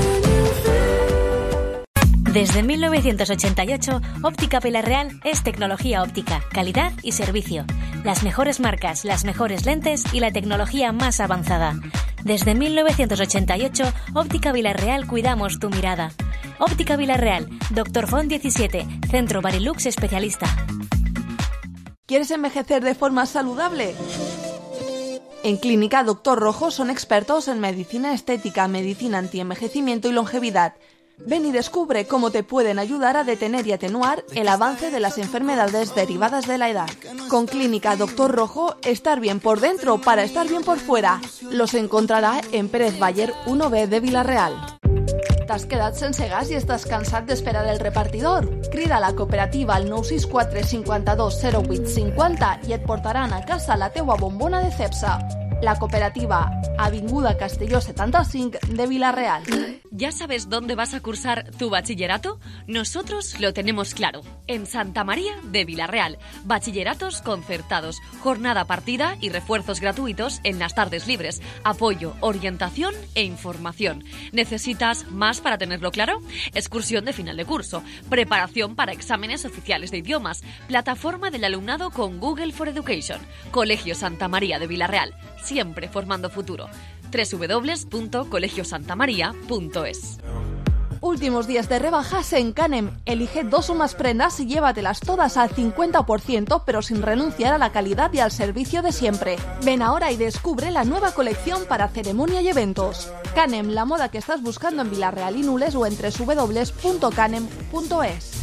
Desde mil novecientos ochenta y ocho, Óptica Villarreal es tecnología óptica, calidad y servicio. Las mejores marcas, las mejores lentes y la tecnología más avanzada. Desde mil novecientos ochenta y ocho, Óptica Villarreal cuidamos tu mirada. Óptica Villarreal, Doctor Font diecisiete, Centro Barilux especialista. ¿Quieres envejecer de forma saludable? En Clínica Doctor Rojo son expertos en medicina estética, medicina antienvejecimiento y longevidad. Ven y descubre cómo te pueden ayudar a detener y atenuar el avance de las enfermedades derivadas de la edad. Con Clínica Doctor Rojo, estar bien por dentro para estar bien por fuera. Los encontrarà en Pérez Bayer uno B de Villarreal. T'has quedat sense gas i estàs cansat d'esperar el repartidor? Crida a la cooperativa al nou sis quatre cinquanta-dos zero vuit cinquanta i et portaran a casa la teua bombona de Cepsa. La cooperativa, Avinguda Castelló setenta y cinco de Villarreal. ¿Ya sabes dónde vas a cursar tu bachillerato? Nosotros lo tenemos claro. En Santa María de Villarreal. Bachilleratos concertados, jornada partida y refuerzos gratuitos en las tardes libres. Apoyo, orientación e información. ¿Necesitas más para tenerlo claro? Excursión de final de curso. Preparación para exámenes oficiales de idiomas. Plataforma del alumnado con Google for Education. Colegio Santa María de Villarreal. Siempre formando futuro. doble u doble u doble u punto colegio santa maría punto es. Últimos días de rebajas en Canem. Elige dos o más prendas y llévatelas todas al cincuenta por ciento, pero sin renunciar a la calidad y al servicio de siempre. Ven ahora y descubre la nueva colección para ceremonia y eventos. Canem, la moda que estás buscando en Villarreal y Nules o en doble u doble u doble u punto canem punto es.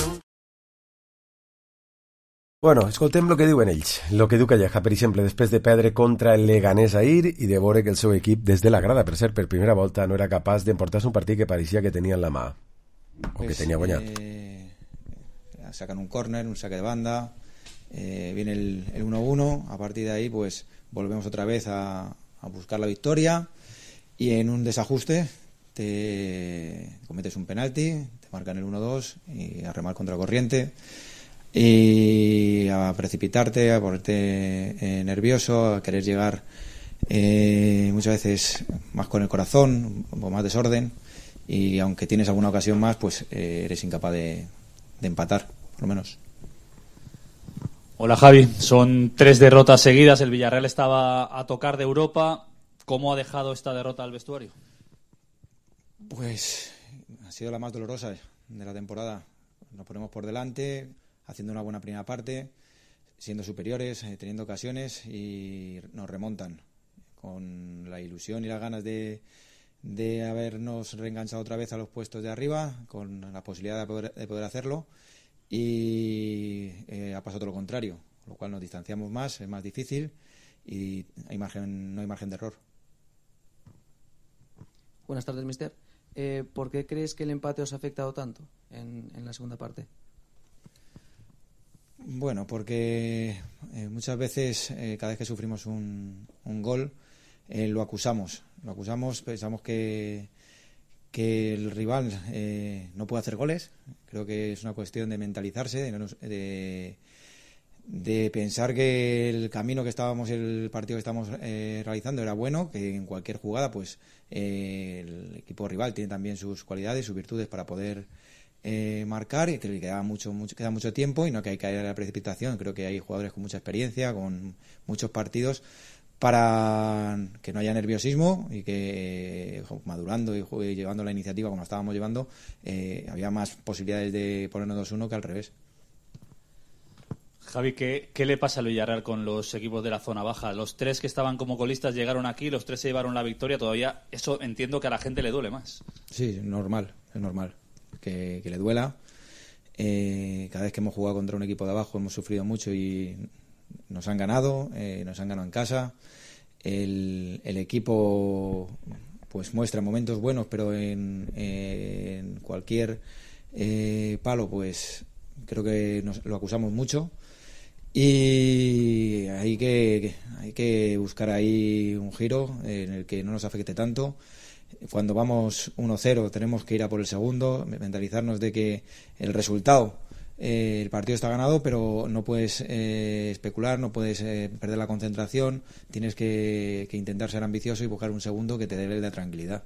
Bueno, escoltem el que diuen ells. El que diu Calleja, per exemple, després de perdre contra el Leganés ahir i de veure que el seu equip, des de la grada, per cert, per primera volta, no era capaç d'emportar-se un partit que pareixia que tenia en la mà, o pues, que tenia guanyat. Eh, sacan un córner, un saque de banda, eh, viene el, el uno uno, a partir de ahí pues volvemos otra vez a, a buscar la victoria y en un desajuste te cometes un penalti, te marcan el uno dos y a remar contra corriente. Y a precipitarte, a ponerte eh, nervioso, a querer llegar eh, muchas veces más con el corazón, un poco más desorden, y aunque tienes alguna ocasión más, pues eh, eres incapaz de, de empatar, por lo menos. Hola Javi, son tres derrotas seguidas, el Villarreal estaba a tocar de Europa. ¿Cómo ha dejado esta derrota al vestuario? Pues ha sido la más dolorosa de la temporada. Nos ponemos por delante, haciendo una buena primera parte, siendo superiores, eh, teniendo ocasiones y nos remontan con la ilusión y las ganas de, de habernos reenganchado otra vez a los puestos de arriba, con la posibilidad de poder, de poder hacerlo, y eh, ha pasado todo lo contrario, con lo cual nos distanciamos más, es más difícil y hay margen, no hay margen de error. Buenas tardes, mister. Eh, ¿Por qué crees que el empate os ha afectado tanto en, en la segunda parte? Bueno, porque eh, muchas veces, eh, cada vez que sufrimos un, un gol, eh, lo acusamos. Lo acusamos, pensamos que, que el rival eh, no puede hacer goles. Creo que es una cuestión de mentalizarse, de, no, de, de pensar que el camino que estábamos, el partido que estamos eh, realizando era bueno, que en cualquier jugada, pues eh, el equipo rival tiene también sus cualidades, sus virtudes para poder eh, marcar, y que le queda mucho, mucho, queda mucho tiempo y no que hay que caer a la precipitación. Creo que hay jugadores con mucha experiencia, con muchos partidos, para que no haya nerviosismo y que madurando y, y llevando la iniciativa como estábamos llevando, eh, había más posibilidades de ponernos dos uno que al revés. Javi, ¿qué, ¿qué le pasa al Villarreal con los equipos de la zona baja? Los tres que estaban como colistas llegaron aquí, los tres se llevaron la victoria, todavía eso entiendo que a la gente le duele más. Sí, es normal, es normal que, que le duela. Eh, cada vez que hemos jugado contra un equipo de abajo hemos sufrido mucho y nos han ganado, eh, nos han ganado en casa. El, el equipo pues muestra momentos buenos, pero en, en cualquier eh, palo pues creo que nos, lo acusamos mucho. Y hay que, hay que buscar ahí un giro en el que no nos afecte tanto. Cuando vamos uno cero tenemos que ir a por el segundo, mentalizarnos de que el resultado, eh, el partido está ganado, pero no puedes eh, especular, no puedes eh, perder la concentración, tienes que, que intentar ser ambicioso y buscar un segundo que te dé la tranquilidad.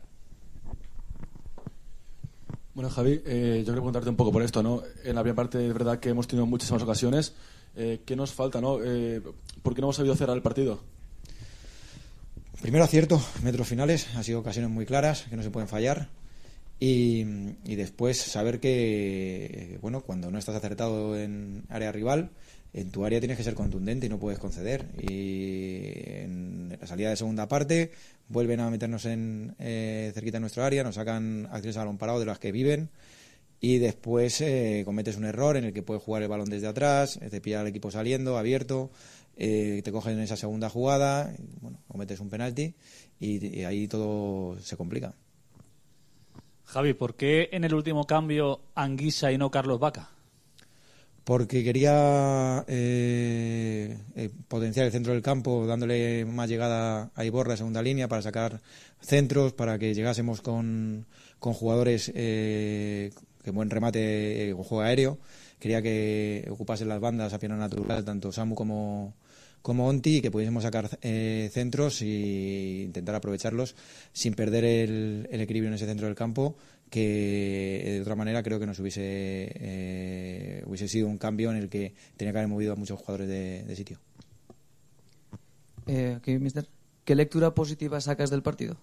Bueno, Javi, eh, yo quiero preguntarte un poco por esto, ¿no? En la primera parte es verdad que hemos tenido muchísimas ocasiones. Eh, ¿Qué nos falta, no? Eh, ¿Por qué no hemos sabido cerrar el partido? Primero acierto, metros finales, han sido ocasiones muy claras que no se pueden fallar. Y, y después saber que, bueno, cuando no estás acertado en área rival, en tu área tienes que ser contundente y no puedes conceder. Y en la salida de segunda parte vuelven a meternos en eh, cerquita de nuestra área, nos sacan acciones a balón parado de las que viven. Y después eh, cometes un error en el que puedes jugar el balón desde atrás, te pilla al equipo saliendo, abierto, eh, te cogen en esa segunda jugada, bueno, cometes un penalti y, y ahí todo se complica. Javi, ¿por qué en el último cambio Anguisa y no Carlos Vaca? Porque quería eh, eh, potenciar el centro del campo, dándole más llegada a Iborra, segunda línea, para sacar centros, para que llegásemos con, con jugadores eh, que buen remate eh, con juego aéreo. Quería que ocupasen las bandas a pierna natural, tanto Samu como, como Onti, y que pudiésemos sacar eh, centros e intentar aprovecharlos sin perder el, el equilibrio en ese centro del campo, que de otra manera creo que nos hubiese eh, hubiese sido un cambio en el que tenía que haber movido a muchos jugadores de, de sitio. Eh, aquí, mister, ¿qué lectura positiva sacas del partido?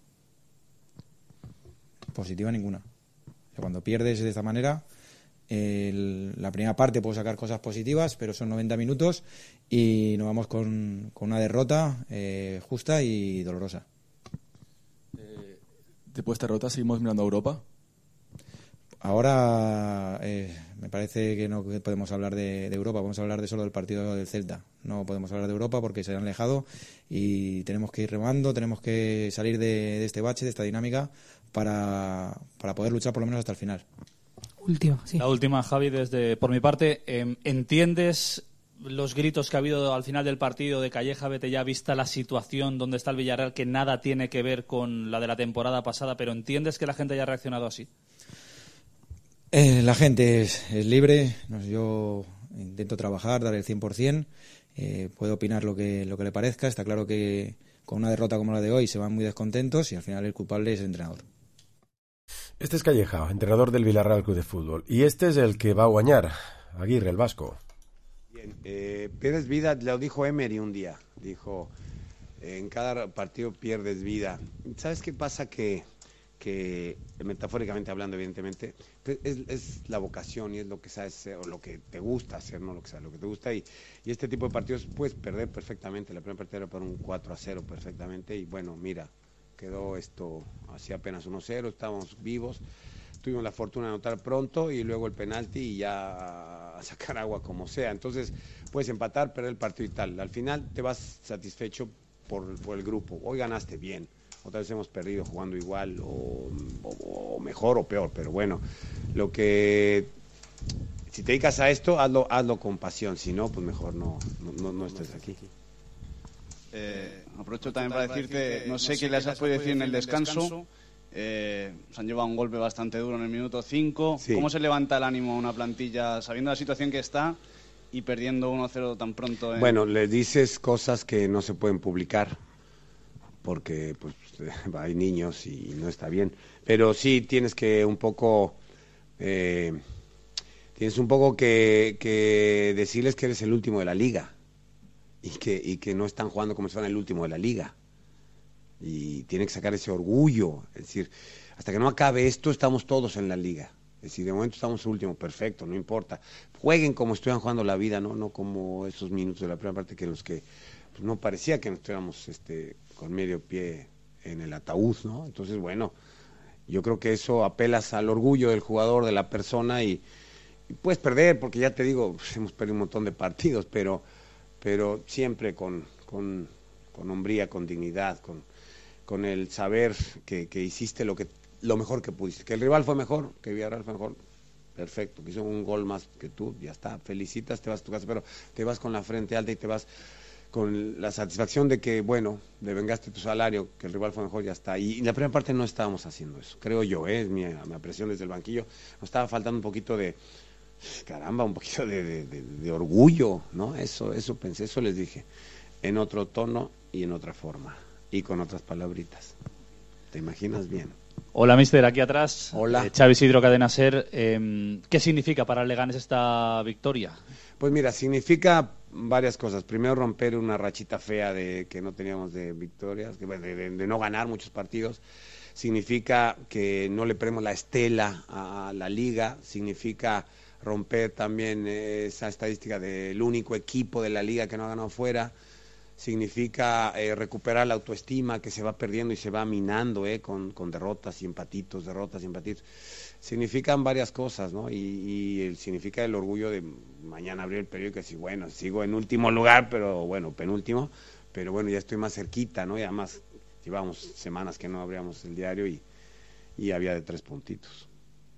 Positiva ninguna. O sea, cuando pierdes de esta manera, el, la primera parte puedo sacar cosas positivas, pero son noventa minutos y nos vamos con, con una derrota eh, justa y dolorosa. Eh, después de esta derrota seguimos mirando a Europa. Ahora eh, me parece que no podemos hablar de, de Europa, podemos hablar de solo del partido del Celta. No podemos hablar de Europa porque se han alejado y tenemos que ir remando, tenemos que salir de, de este bache, de esta dinámica, para, para poder luchar por lo menos hasta el final. Última, sí. La última, Javi, desde por mi parte, eh, ¿entiendes los gritos que ha habido al final del partido de Calleja, vete ya, vista la situación donde está el Villarreal, que nada tiene que ver con la de la temporada pasada, pero entiendes que la gente haya reaccionado así? Eh, la gente es, es libre, no, yo intento trabajar, dar el cien por ciento, eh, puedo opinar lo que, lo que le parezca, está claro que con una derrota como la de hoy se van muy descontentos y al final el culpable es el entrenador. Este es Calleja, entrenador del Villarreal Club de Fútbol, y este es el que va a guañar, Aguirre, el vasco. Bien, eh, pierdes vida, lo dijo Emery un día, dijo, en cada partido pierdes vida. ¿Sabes qué pasa? Que que metafóricamente hablando, evidentemente, es, es la vocación y es lo que sabes o lo que te gusta hacer, no lo que sabes, lo que te gusta, y, y este tipo de partidos puedes perder perfectamente. La primera partida era por un cuatro a cero perfectamente y bueno, mira, quedó esto así apenas uno cero, estábamos vivos, tuvimos la fortuna de anotar pronto y luego el penalti y ya a sacar agua como sea. Entonces puedes empatar, perder el partido y tal, al final te vas satisfecho por, por el grupo. Hoy ganaste bien, otra vez hemos perdido jugando igual o, o, o mejor o peor, pero bueno, lo que si te dedicas a esto, hazlo, hazlo con pasión, si no, pues mejor no, no, no estés aquí. Eh, aprovecho también para decirte, no sé qué les has podido decir en el descanso, eh, se han llevado un golpe bastante duro en el minuto cinco, sí. ¿Cómo se levanta el ánimo a una plantilla sabiendo la situación que está y perdiendo uno cero tan pronto? En... Bueno, le dices cosas que no se pueden publicar, porque pues hay niños y no está bien, pero sí tienes que un poco eh, tienes un poco que, que decirles que eres el último de la liga y que, y que no están jugando como si fueran el último de la liga. Y tienen que sacar ese orgullo, es decir, hasta que no acabe esto estamos todos en la liga. Es decir, de momento estamos último, perfecto, no importa. Jueguen como estuvieran jugando la vida, no, no como esos minutos de la primera parte que en los que pues, no parecía que nos estuviéramos este, con medio pie en el ataúd, ¿no? Entonces, bueno, yo creo que eso apelas al orgullo del jugador, de la persona y, y puedes perder, porque ya te digo, pues, hemos perdido un montón de partidos, pero, pero siempre con, con, con hombría, con dignidad, con, con el saber que, que hiciste lo que lo mejor que pudiste, que el rival fue mejor, que Villarreal fue mejor, perfecto, que hizo un gol más que tú, ya está, felicitas, te vas a tu casa, pero te vas con la frente alta y te vas con la satisfacción de que, bueno, devengaste tu salario, que el rival fue mejor, ya está. Y en la primera parte no estábamos haciendo eso, creo yo, ¿eh? es mi, mi apreciación desde el banquillo, nos estaba faltando un poquito de, caramba, un poquito de, de, de, de orgullo, ¿no? Eso, eso pensé, eso les dije, en otro tono y en otra forma, y con otras palabritas. ¿Te imaginas bien? Hola, mister, aquí atrás. Hola. Eh, Xavi Isidro Cadena Ser. Eh, ¿Qué significa para el Leganés esta victoria? Pues mira, significa varias cosas. Primero, romper una rachita fea de que no teníamos de victorias, de, de, de no ganar muchos partidos. Significa que no le ponemos la estela a la liga. Significa romper también esa estadística del único equipo de la liga que no ha ganado fuera. Significa eh, recuperar la autoestima que se va perdiendo y se va minando eh, con, con derrotas y empatitos, derrotas y empatitos. Significan varias cosas, ¿no? Y, y el, significa el orgullo de mañana abrir el periódico y decir, bueno, sigo en último lugar, pero bueno, penúltimo, pero bueno, ya estoy más cerquita, ¿no? Y además llevamos semanas que no abríamos el diario y, y había de tres puntitos.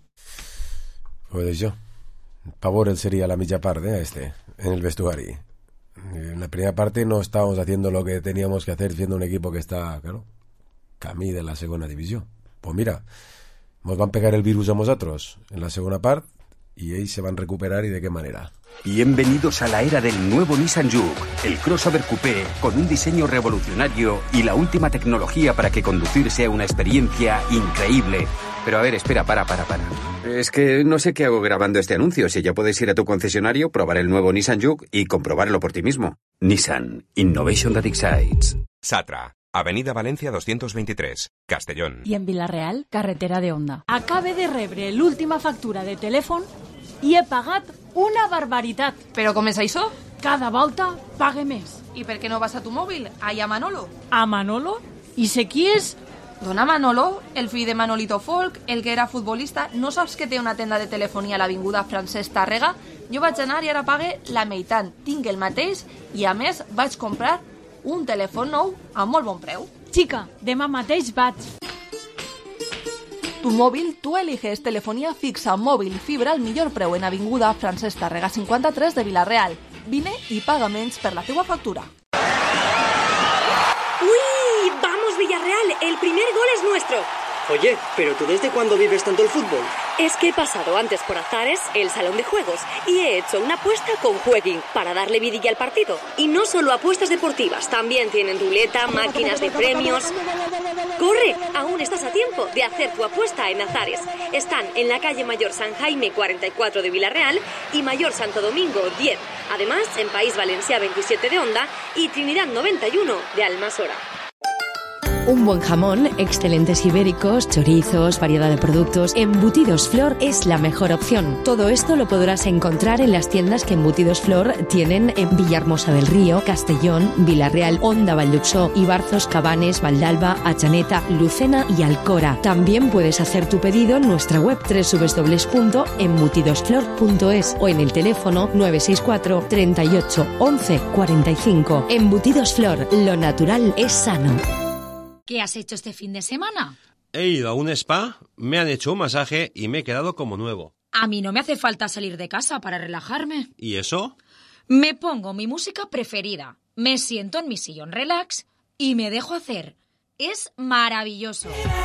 Pues yo. Pavor sería la mitja part, eh, este, en el vestuari. En la primera parte no estábamos haciendo lo que teníamos que hacer siendo un equipo que está, claro, camí de la segunda división. Pues mira, nos van a pegar el virus a nosotros en la segunda parte y ahí se van a recuperar y de qué manera. Bienvenidos a la era del nuevo Nissan Juke, el crossover coupé con un diseño revolucionario y la última tecnología para que conducir sea una experiencia increíble. Pero a ver, espera, para, para, para. Es que no sé qué hago grabando este anuncio. Si ya puedes ir a tu concesionario, probar el nuevo Nissan Juke y comprobarlo por ti mismo. Nissan. Innovation that excites. Satra. Avenida Valencia doscientos veintitrés, Castellón. I en Vila-real, carretera de Onda. Acabe de rebre l'última factura de telèfon i he pagat una barbaritat. Però com és això? Cada volta pague més. I per què no vas a tu mòbil? Allà a Manolo. A Manolo? I sé qui és? Dona Manolo, el fill de Manolito Folk, el que era futbolista, no saps que té una tenda de telefonia a l'avinguda Francesc Tàrrega? Jo vaig anar i ara pague la meitat. Tinc el mateix i, a més, vaig comprar un telèfon nou a molt bon preu. Xica, demà mateix vaig. Tu mòbil, tu eliges telefonía fixa, mòbil i fibra al millor preu en avinguda Francesc Tàrrega cinquanta-tres de Vila-real. Vine i paga menys per la teua factura. ¡Uy! ¡Vamos, Villarreal! ¡El primer gol es nuestro! Oye, ¿pero tú desde cuándo vives tanto el fútbol? Es que he pasado antes por Azares, el salón de juegos, y he hecho una apuesta con Jueguin para darle vidilla al partido. Y no solo apuestas deportivas, también tienen ruleta, máquinas de premios. ¡Corre! Aún estás a tiempo de hacer tu apuesta en Azares. Están en la calle Mayor San Jaime cuarenta y cuatro de Vila-real y Mayor Santo Domingo diez. Además, en País Valencià veintisiete de Onda y Trinidad noventa y uno de Almasora. Un buen jamón, excelentes ibéricos, chorizos, variedad de productos. Embutidos Flor es la mejor opción. Todo esto lo podrás encontrar en las tiendas que Embutidos Flor tienen en Villahermosa del Río, Castellón, Vila-real, Onda, Valldexó, Ibarzos, Cabanes, Valdalba, Atxaneta, Lucena y Alcora. También puedes hacer tu pedido en nuestra web doble u doble u doble u punto embutidosflor punto es o en el teléfono nueve seis cuatro, treinta y ocho, once, cuarenta y cinco. Embutidos Flor, lo natural es sano. ¿Qué has hecho este fin de semana? He ido a un spa, me han hecho un masaje y me he quedado como nuevo. A mí no me hace falta salir de casa para relajarme. ¿Y eso? Me pongo mi música preferida, me siento en mi sillón relax y me dejo hacer. Es maravilloso.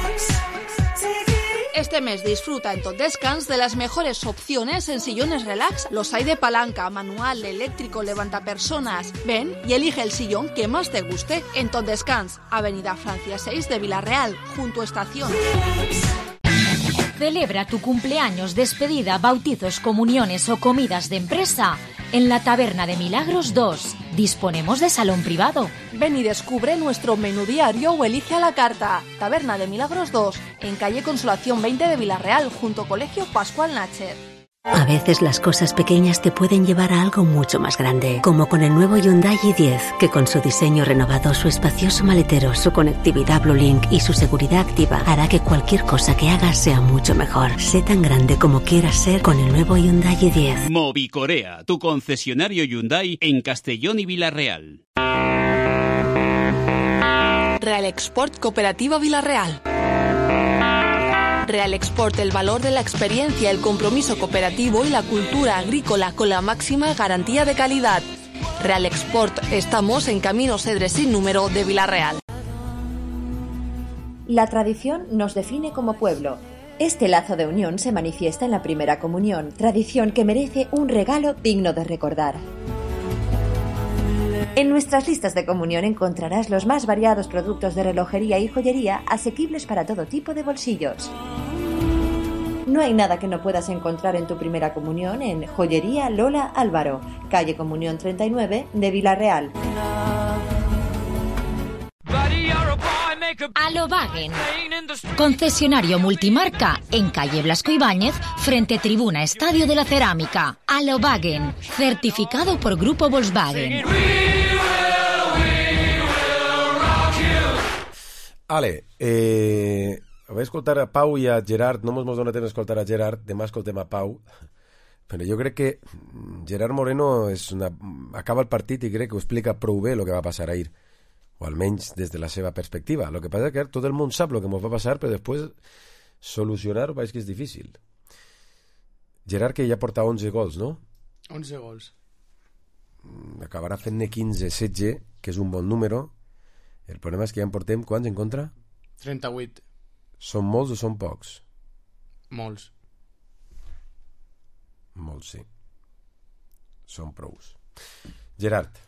Este mes disfruta en Tot Descans de las mejores opciones en sillones relax. Los hay de palanca, manual, eléctrico, levantapersonas. Ven y elige el sillón que más te guste en Tot Descans, Avenida Francia seis de Vila-real, junto a Estación. Celebra tu cumpleaños, despedida, bautizos, comuniones o comidas de empresa en la Taberna de Milagros dos. Disponemos de salón privado. Ven y descubre nuestro menú diario o elige a la carta. Taberna de Milagros dos, en calle Consolación veinte de Villarreal, junto a Colegio Pascual Nacher. A veces las cosas pequeñas te pueden llevar a algo mucho más grande, como con el nuevo Hyundai i diez, que con su diseño renovado, su espacioso maletero, su conectividad Bluelink y su seguridad activa hará que cualquier cosa que hagas sea mucho mejor. Sé tan grande como quieras ser con el nuevo Hyundai i diez. Movicorea, tu concesionario Hyundai en Castellón y Villarreal. Real Export Cooperativa Villarreal. Real Export, el valor de la experiencia, el compromiso cooperativo y la cultura agrícola con la máxima garantía de calidad. Real Export, estamos en Camino Cedres sin número de Villarreal. La tradición nos define como pueblo. Este lazo de unión se manifiesta en la primera comunión, tradición que merece un regalo digno de recordar. En nuestras listas de comunión encontrarás los más variados productos de relojería y joyería asequibles para todo tipo de bolsillos. No hay nada que no puedas encontrar en tu primera comunión en Joyería Lola Álvaro, calle Comunión treinta y nueve de Villarreal. Alobagen, concesionario multimarca en calle Blasco Ibáñez, frente Tribuna Estadio de la Cerámica. Alobagen, certificado por Grupo Volkswagen. Ale, eh, vaig escoltar a Pau i a Gerard, no mos dona temps d'escoltar a Gerard, demà escoltem a Pau, però jo crec que Gerard Moreno és una... acaba el partit i crec que ho explica prou bé el que va passar ahir, o almenys des de la seva perspectiva. Lo que passa és que tot el món sap el que ens va passar, però després solucionar-ho veig que és difícil. Gerard, que ja porta onze gols, no? onze gols. Acabarà fent-ne quinze, setze, que és un bon número. El problema és que ja en portem quants en contra? trenta-vuit. Són molts o són pocs? Molts. Molts, sí. Són prous. Gerard.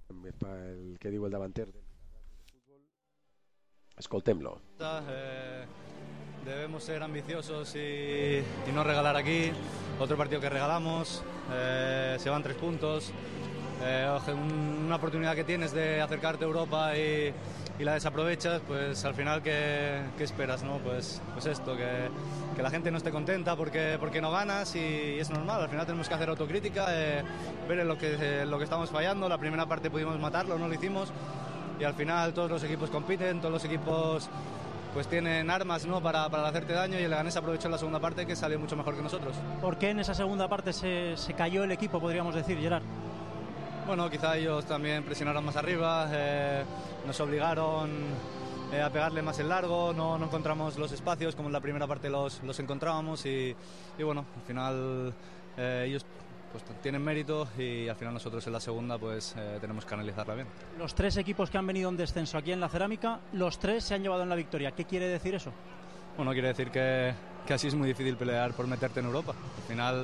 El que diu el davanter del fútbol. Escoltem-lo. Eh, debemos ser ambiciosos y, y no regalar aquí. Otro partido que regalamos. Eh, se van tres puntos. Eh, una oportunidad que tienes de acercarte a Europa y, y la desaprovechas, pues al final ¿qué, qué esperas, no? Pues, pues esto, que, que la gente no esté contenta porque, porque no ganas y, y es normal. Al final tenemos que hacer autocrítica, eh, ver en lo que, eh, lo que estamos fallando. La primera parte pudimos matarlo, no lo hicimos y al final todos los equipos compiten, todos los equipos pues tienen armas, ¿no? para, para hacerte daño y el Leganés aprovechó la segunda parte que salió mucho mejor que nosotros. ¿Por qué en esa segunda parte se, se cayó el equipo, podríamos decir, Gerard? Bueno, quizá ellos también presionaron más arriba, eh, nos obligaron eh, a pegarle más en largo, no, no encontramos los espacios como en la primera parte los, los encontrábamos y, y bueno, al final eh, ellos pues tienen mérito y al final nosotros en la segunda pues eh, tenemos que analizarla bien. Los tres equipos que han venido en descenso aquí en la Cerámica, los tres se han llevado en la victoria. ¿Qué quiere decir eso? Bueno, quiere decir que, que así es muy difícil pelear por meterte en Europa. Al final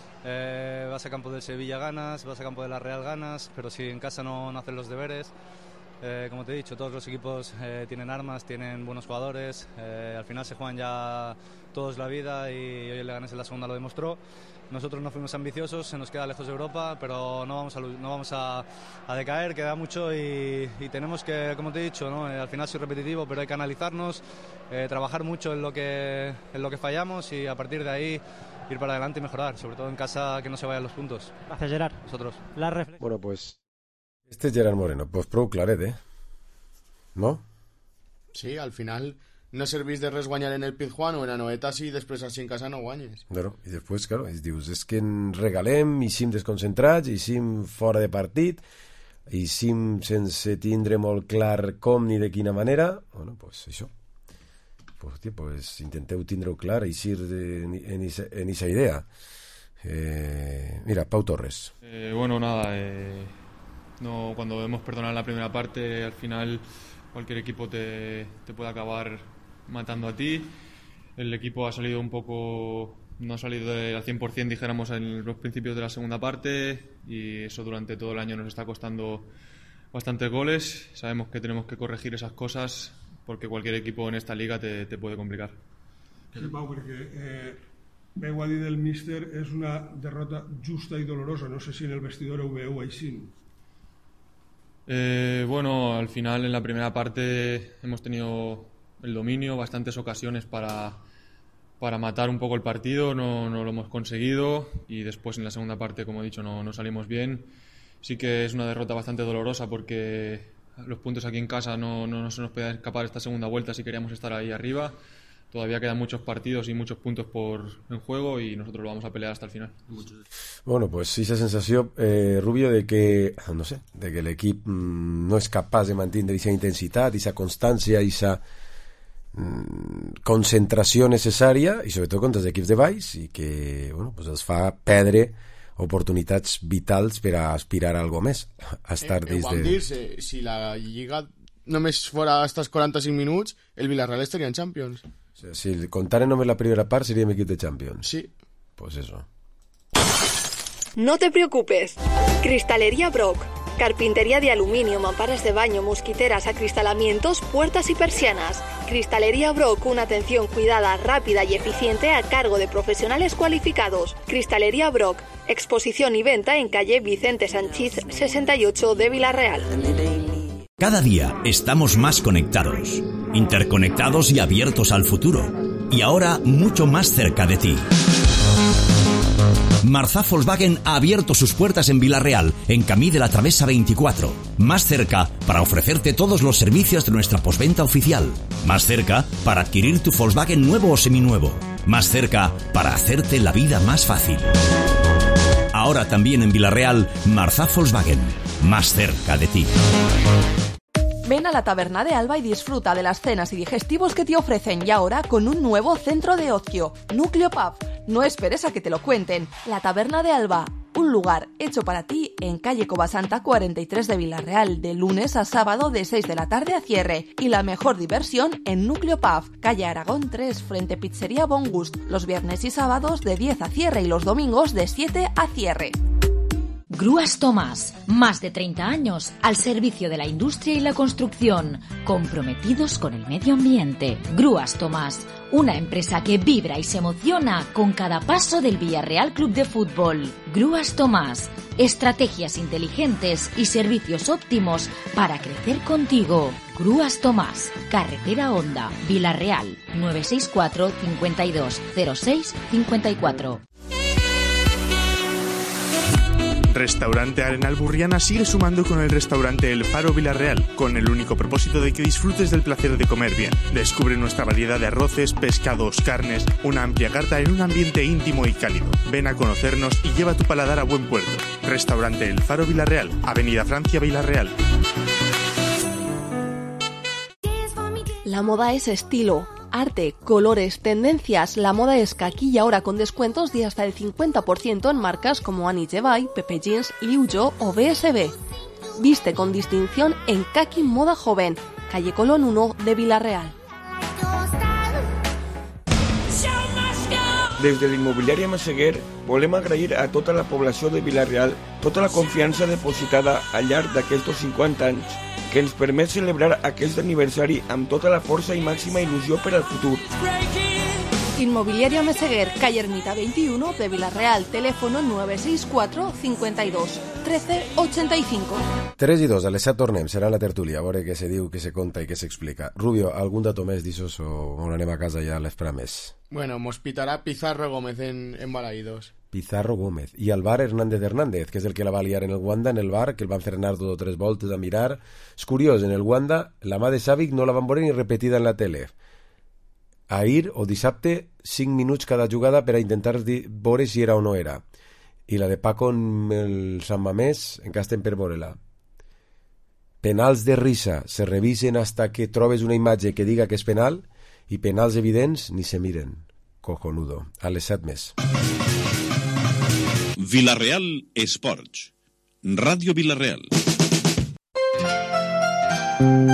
Eh, vas a campo del Sevilla, ganas, vas a campo de la Real, ganas, pero si en casa no, no hacen los deberes, eh, como te he dicho, todos los equipos eh, tienen armas, tienen buenos jugadores, eh, al final se juegan ya todos la vida y hoy el Leganés en la segunda lo demostró. Nosotros no fuimos ambiciosos, se nos queda lejos de Europa, pero no vamos a, no vamos a, a decaer, queda mucho y, y tenemos que, como te he dicho, ¿no? eh, al final soy repetitivo, pero hay que analizarnos, eh, trabajar mucho en lo, que, en lo que fallamos y a partir de ahí ir para adelante y mejorar, sobre todo en casa, que no se vayan los puntos. Gracias, Gerard. Vosotros. La reflexión. Bueno, pues... Este és Gerard Moreno, pues prou claret, eh? No? Sí, al final no servís de res guanyar en el Pizjuán o en Anoeta si després així en casa no guanyes. Claro, i després, claro, es dius, és que en regalem, i sim desconcentrats, i sim fora de partit, i sim sense tindre molt clar com ni de quina manera. Bueno, pues això. Pues, tío, pues intenteu tindre-ho clar i eixir en esa idea. Eh, mira, Pau Torres. Eh, bueno, nada, eh, no, cuando hemos perdonado la primera parte, al final cualquier equipo te, te puede acabar matando a ti. El equipo ha salido un poco, no ha salido de, al cien por ciento, dijéramos, en los principios de la segunda parte, y eso durante todo el año nos está costando bastantes goles. Sabemos que tenemos que corregir esas cosas, porque cualquier equipo en esta liga te, te puede complicar. Sí, Pau, perquè eh, veu a dir del míster és una derrota justa i dolorosa. No sé si en el vestidor ho veu així. Eh, bueno, al final en la primera parte hemos tenido el dominio, bastantes ocasiones para, para matar un poco el partido, no, no lo hemos conseguido, y después en la segunda parte, como he dicho, no, no salimos bien. Sí que es una derrota bastante dolorosa porque los puntos aquí en casa no, no, no se nos puede escapar esta segunda vuelta si queríamos estar ahí arriba. Todavía quedan muchos partidos y muchos puntos por en juego y nosotros lo vamos a pelear hasta el final. Bueno, pues sí, esa sensació, eh, Rubio, de que, no sé, de que l'equip mmm, no és capaç de mantenir aquesta intensitat, aquesta constància, aquesta mmm, concentració necessària, i sobretot contra els equips de baix, i que, bueno, pues els fa perdre oportunitats vitals per a aspirar a algo més, a estar eh, dins de... de... Dir, si la Lliga només fora estos quaranta-cinc minuts, el Villarreal estaria en Champions. O sea, si contaren només la primera part, seríem equip de Champions. Sí. Pues eso. No te preocupes. Cristalería Brock. Carpintería de aluminio, mamparas de baño, mosquiteras, acristalamientos, puertas y persianas. Cristalería Brock, una atención cuidada, rápida y eficiente a cargo de profesionales cualificados. Cristalería Brock, exposición y venta en calle Vicente Sanchís sesenta y ocho de Villarreal. Cada día estamos más conectados, interconectados y abiertos al futuro. Y ahora mucho más cerca de ti. Marzá Volkswagen ha abierto sus puertas en Villarreal, en Camí de la Travesa veinticuatro. Más cerca para ofrecerte todos los servicios de nuestra postventa oficial. Más cerca para adquirir tu Volkswagen nuevo o seminuevo. Más cerca para hacerte la vida más fácil. Ahora también en Villarreal, Marzá Volkswagen. Más cerca de ti. Ven a la Taberna de Alba y disfruta de las cenas y digestivos que te ofrecen, y ahora con un nuevo centro de ocio, Núcleo Pub. No esperes a que te lo cuenten. La Taberna de Alba, un lugar hecho para ti en calle Covasanta cuarenta y tres de Villarreal, de lunes a sábado de seis de la tarde a cierre. Y la mejor diversión en Núcleo Pub, calle Aragón tres, frente Pizzería Bon Gust, los viernes y sábados de diez a cierre y los domingos de siete a cierre. Grúas Tomás, más de treinta años al servicio de la industria y la construcción, comprometidos con el medio ambiente. Grúas Tomás, una empresa que vibra y se emociona con cada paso del Villarreal Club de Fútbol. Grúas Tomás, estrategias inteligentes y servicios óptimos para crecer contigo. Grúas Tomás, carretera Honda, Villarreal, nueve seis cuatro, cincuenta y dos, cero seis, cincuenta y cuatro. Restaurante Arenal Burriana sigue sumando con el restaurante El Faro Villarreal, con el único propósito de que disfrutes del placer de comer bien. Descubre nuestra variedad de arroces, pescados, carnes, una amplia carta en un ambiente íntimo y cálido. Ven a conocernos y lleva tu paladar a buen puerto. Restaurante El Faro Villarreal, Avenida Francia Villarreal. La moda es estilo, arte, colores, tendencias. La moda es Kaki y ahora con descuentos de hasta el cincuenta por ciento en marcas como Annie Jevay, Pepe Jeans, Liu Yo o B S B. Viste con distinción en Kaki Moda Joven, calle Colón uno de Villarreal. Des de l'immobiliària Massaguer volem agrair a tota la població de Villarreal tota la confiança depositada al llarg d'aquests cinquanta anys que ens permet celebrar aquest aniversari amb tota la força i màxima il·lusió per al futur. Inmobiliaria Meseguer, calle Ermita veintiuno de Villarreal, teléfono nueve seis cuatro, cincuenta y dos, trece ochenta y cinco. tres i dos, a les set tornem, serà la tertúlia, a veure què se diu, què se conta i què s'explica. Rubio, algun dato més d'ixos o, o anem a casa ja a l'esperar més? Bueno, mos pitarà Pizarro Gómez en, en Balaídos. Pizarro Gómez. I al bar Hernández Hernández, que és el que la va liar en el Wanda, en el bar, que el van fer anar dos o tres voltes a mirar. És curiós, en el Wanda, la mà de Savic no la van veure ni repetida en la tele. Ahir o dissabte, cinc minuts cada jugada per a intentar veure si era o no era. I la de Paco en el Sant Mamés, encara estem per veure-la. Penals de risa se revisen hasta que trobes una imatge que diga que és penal, i penals evidents ni se miren. Cojonudo. A les set més. Villarreal Esports. Ràdio Villarreal.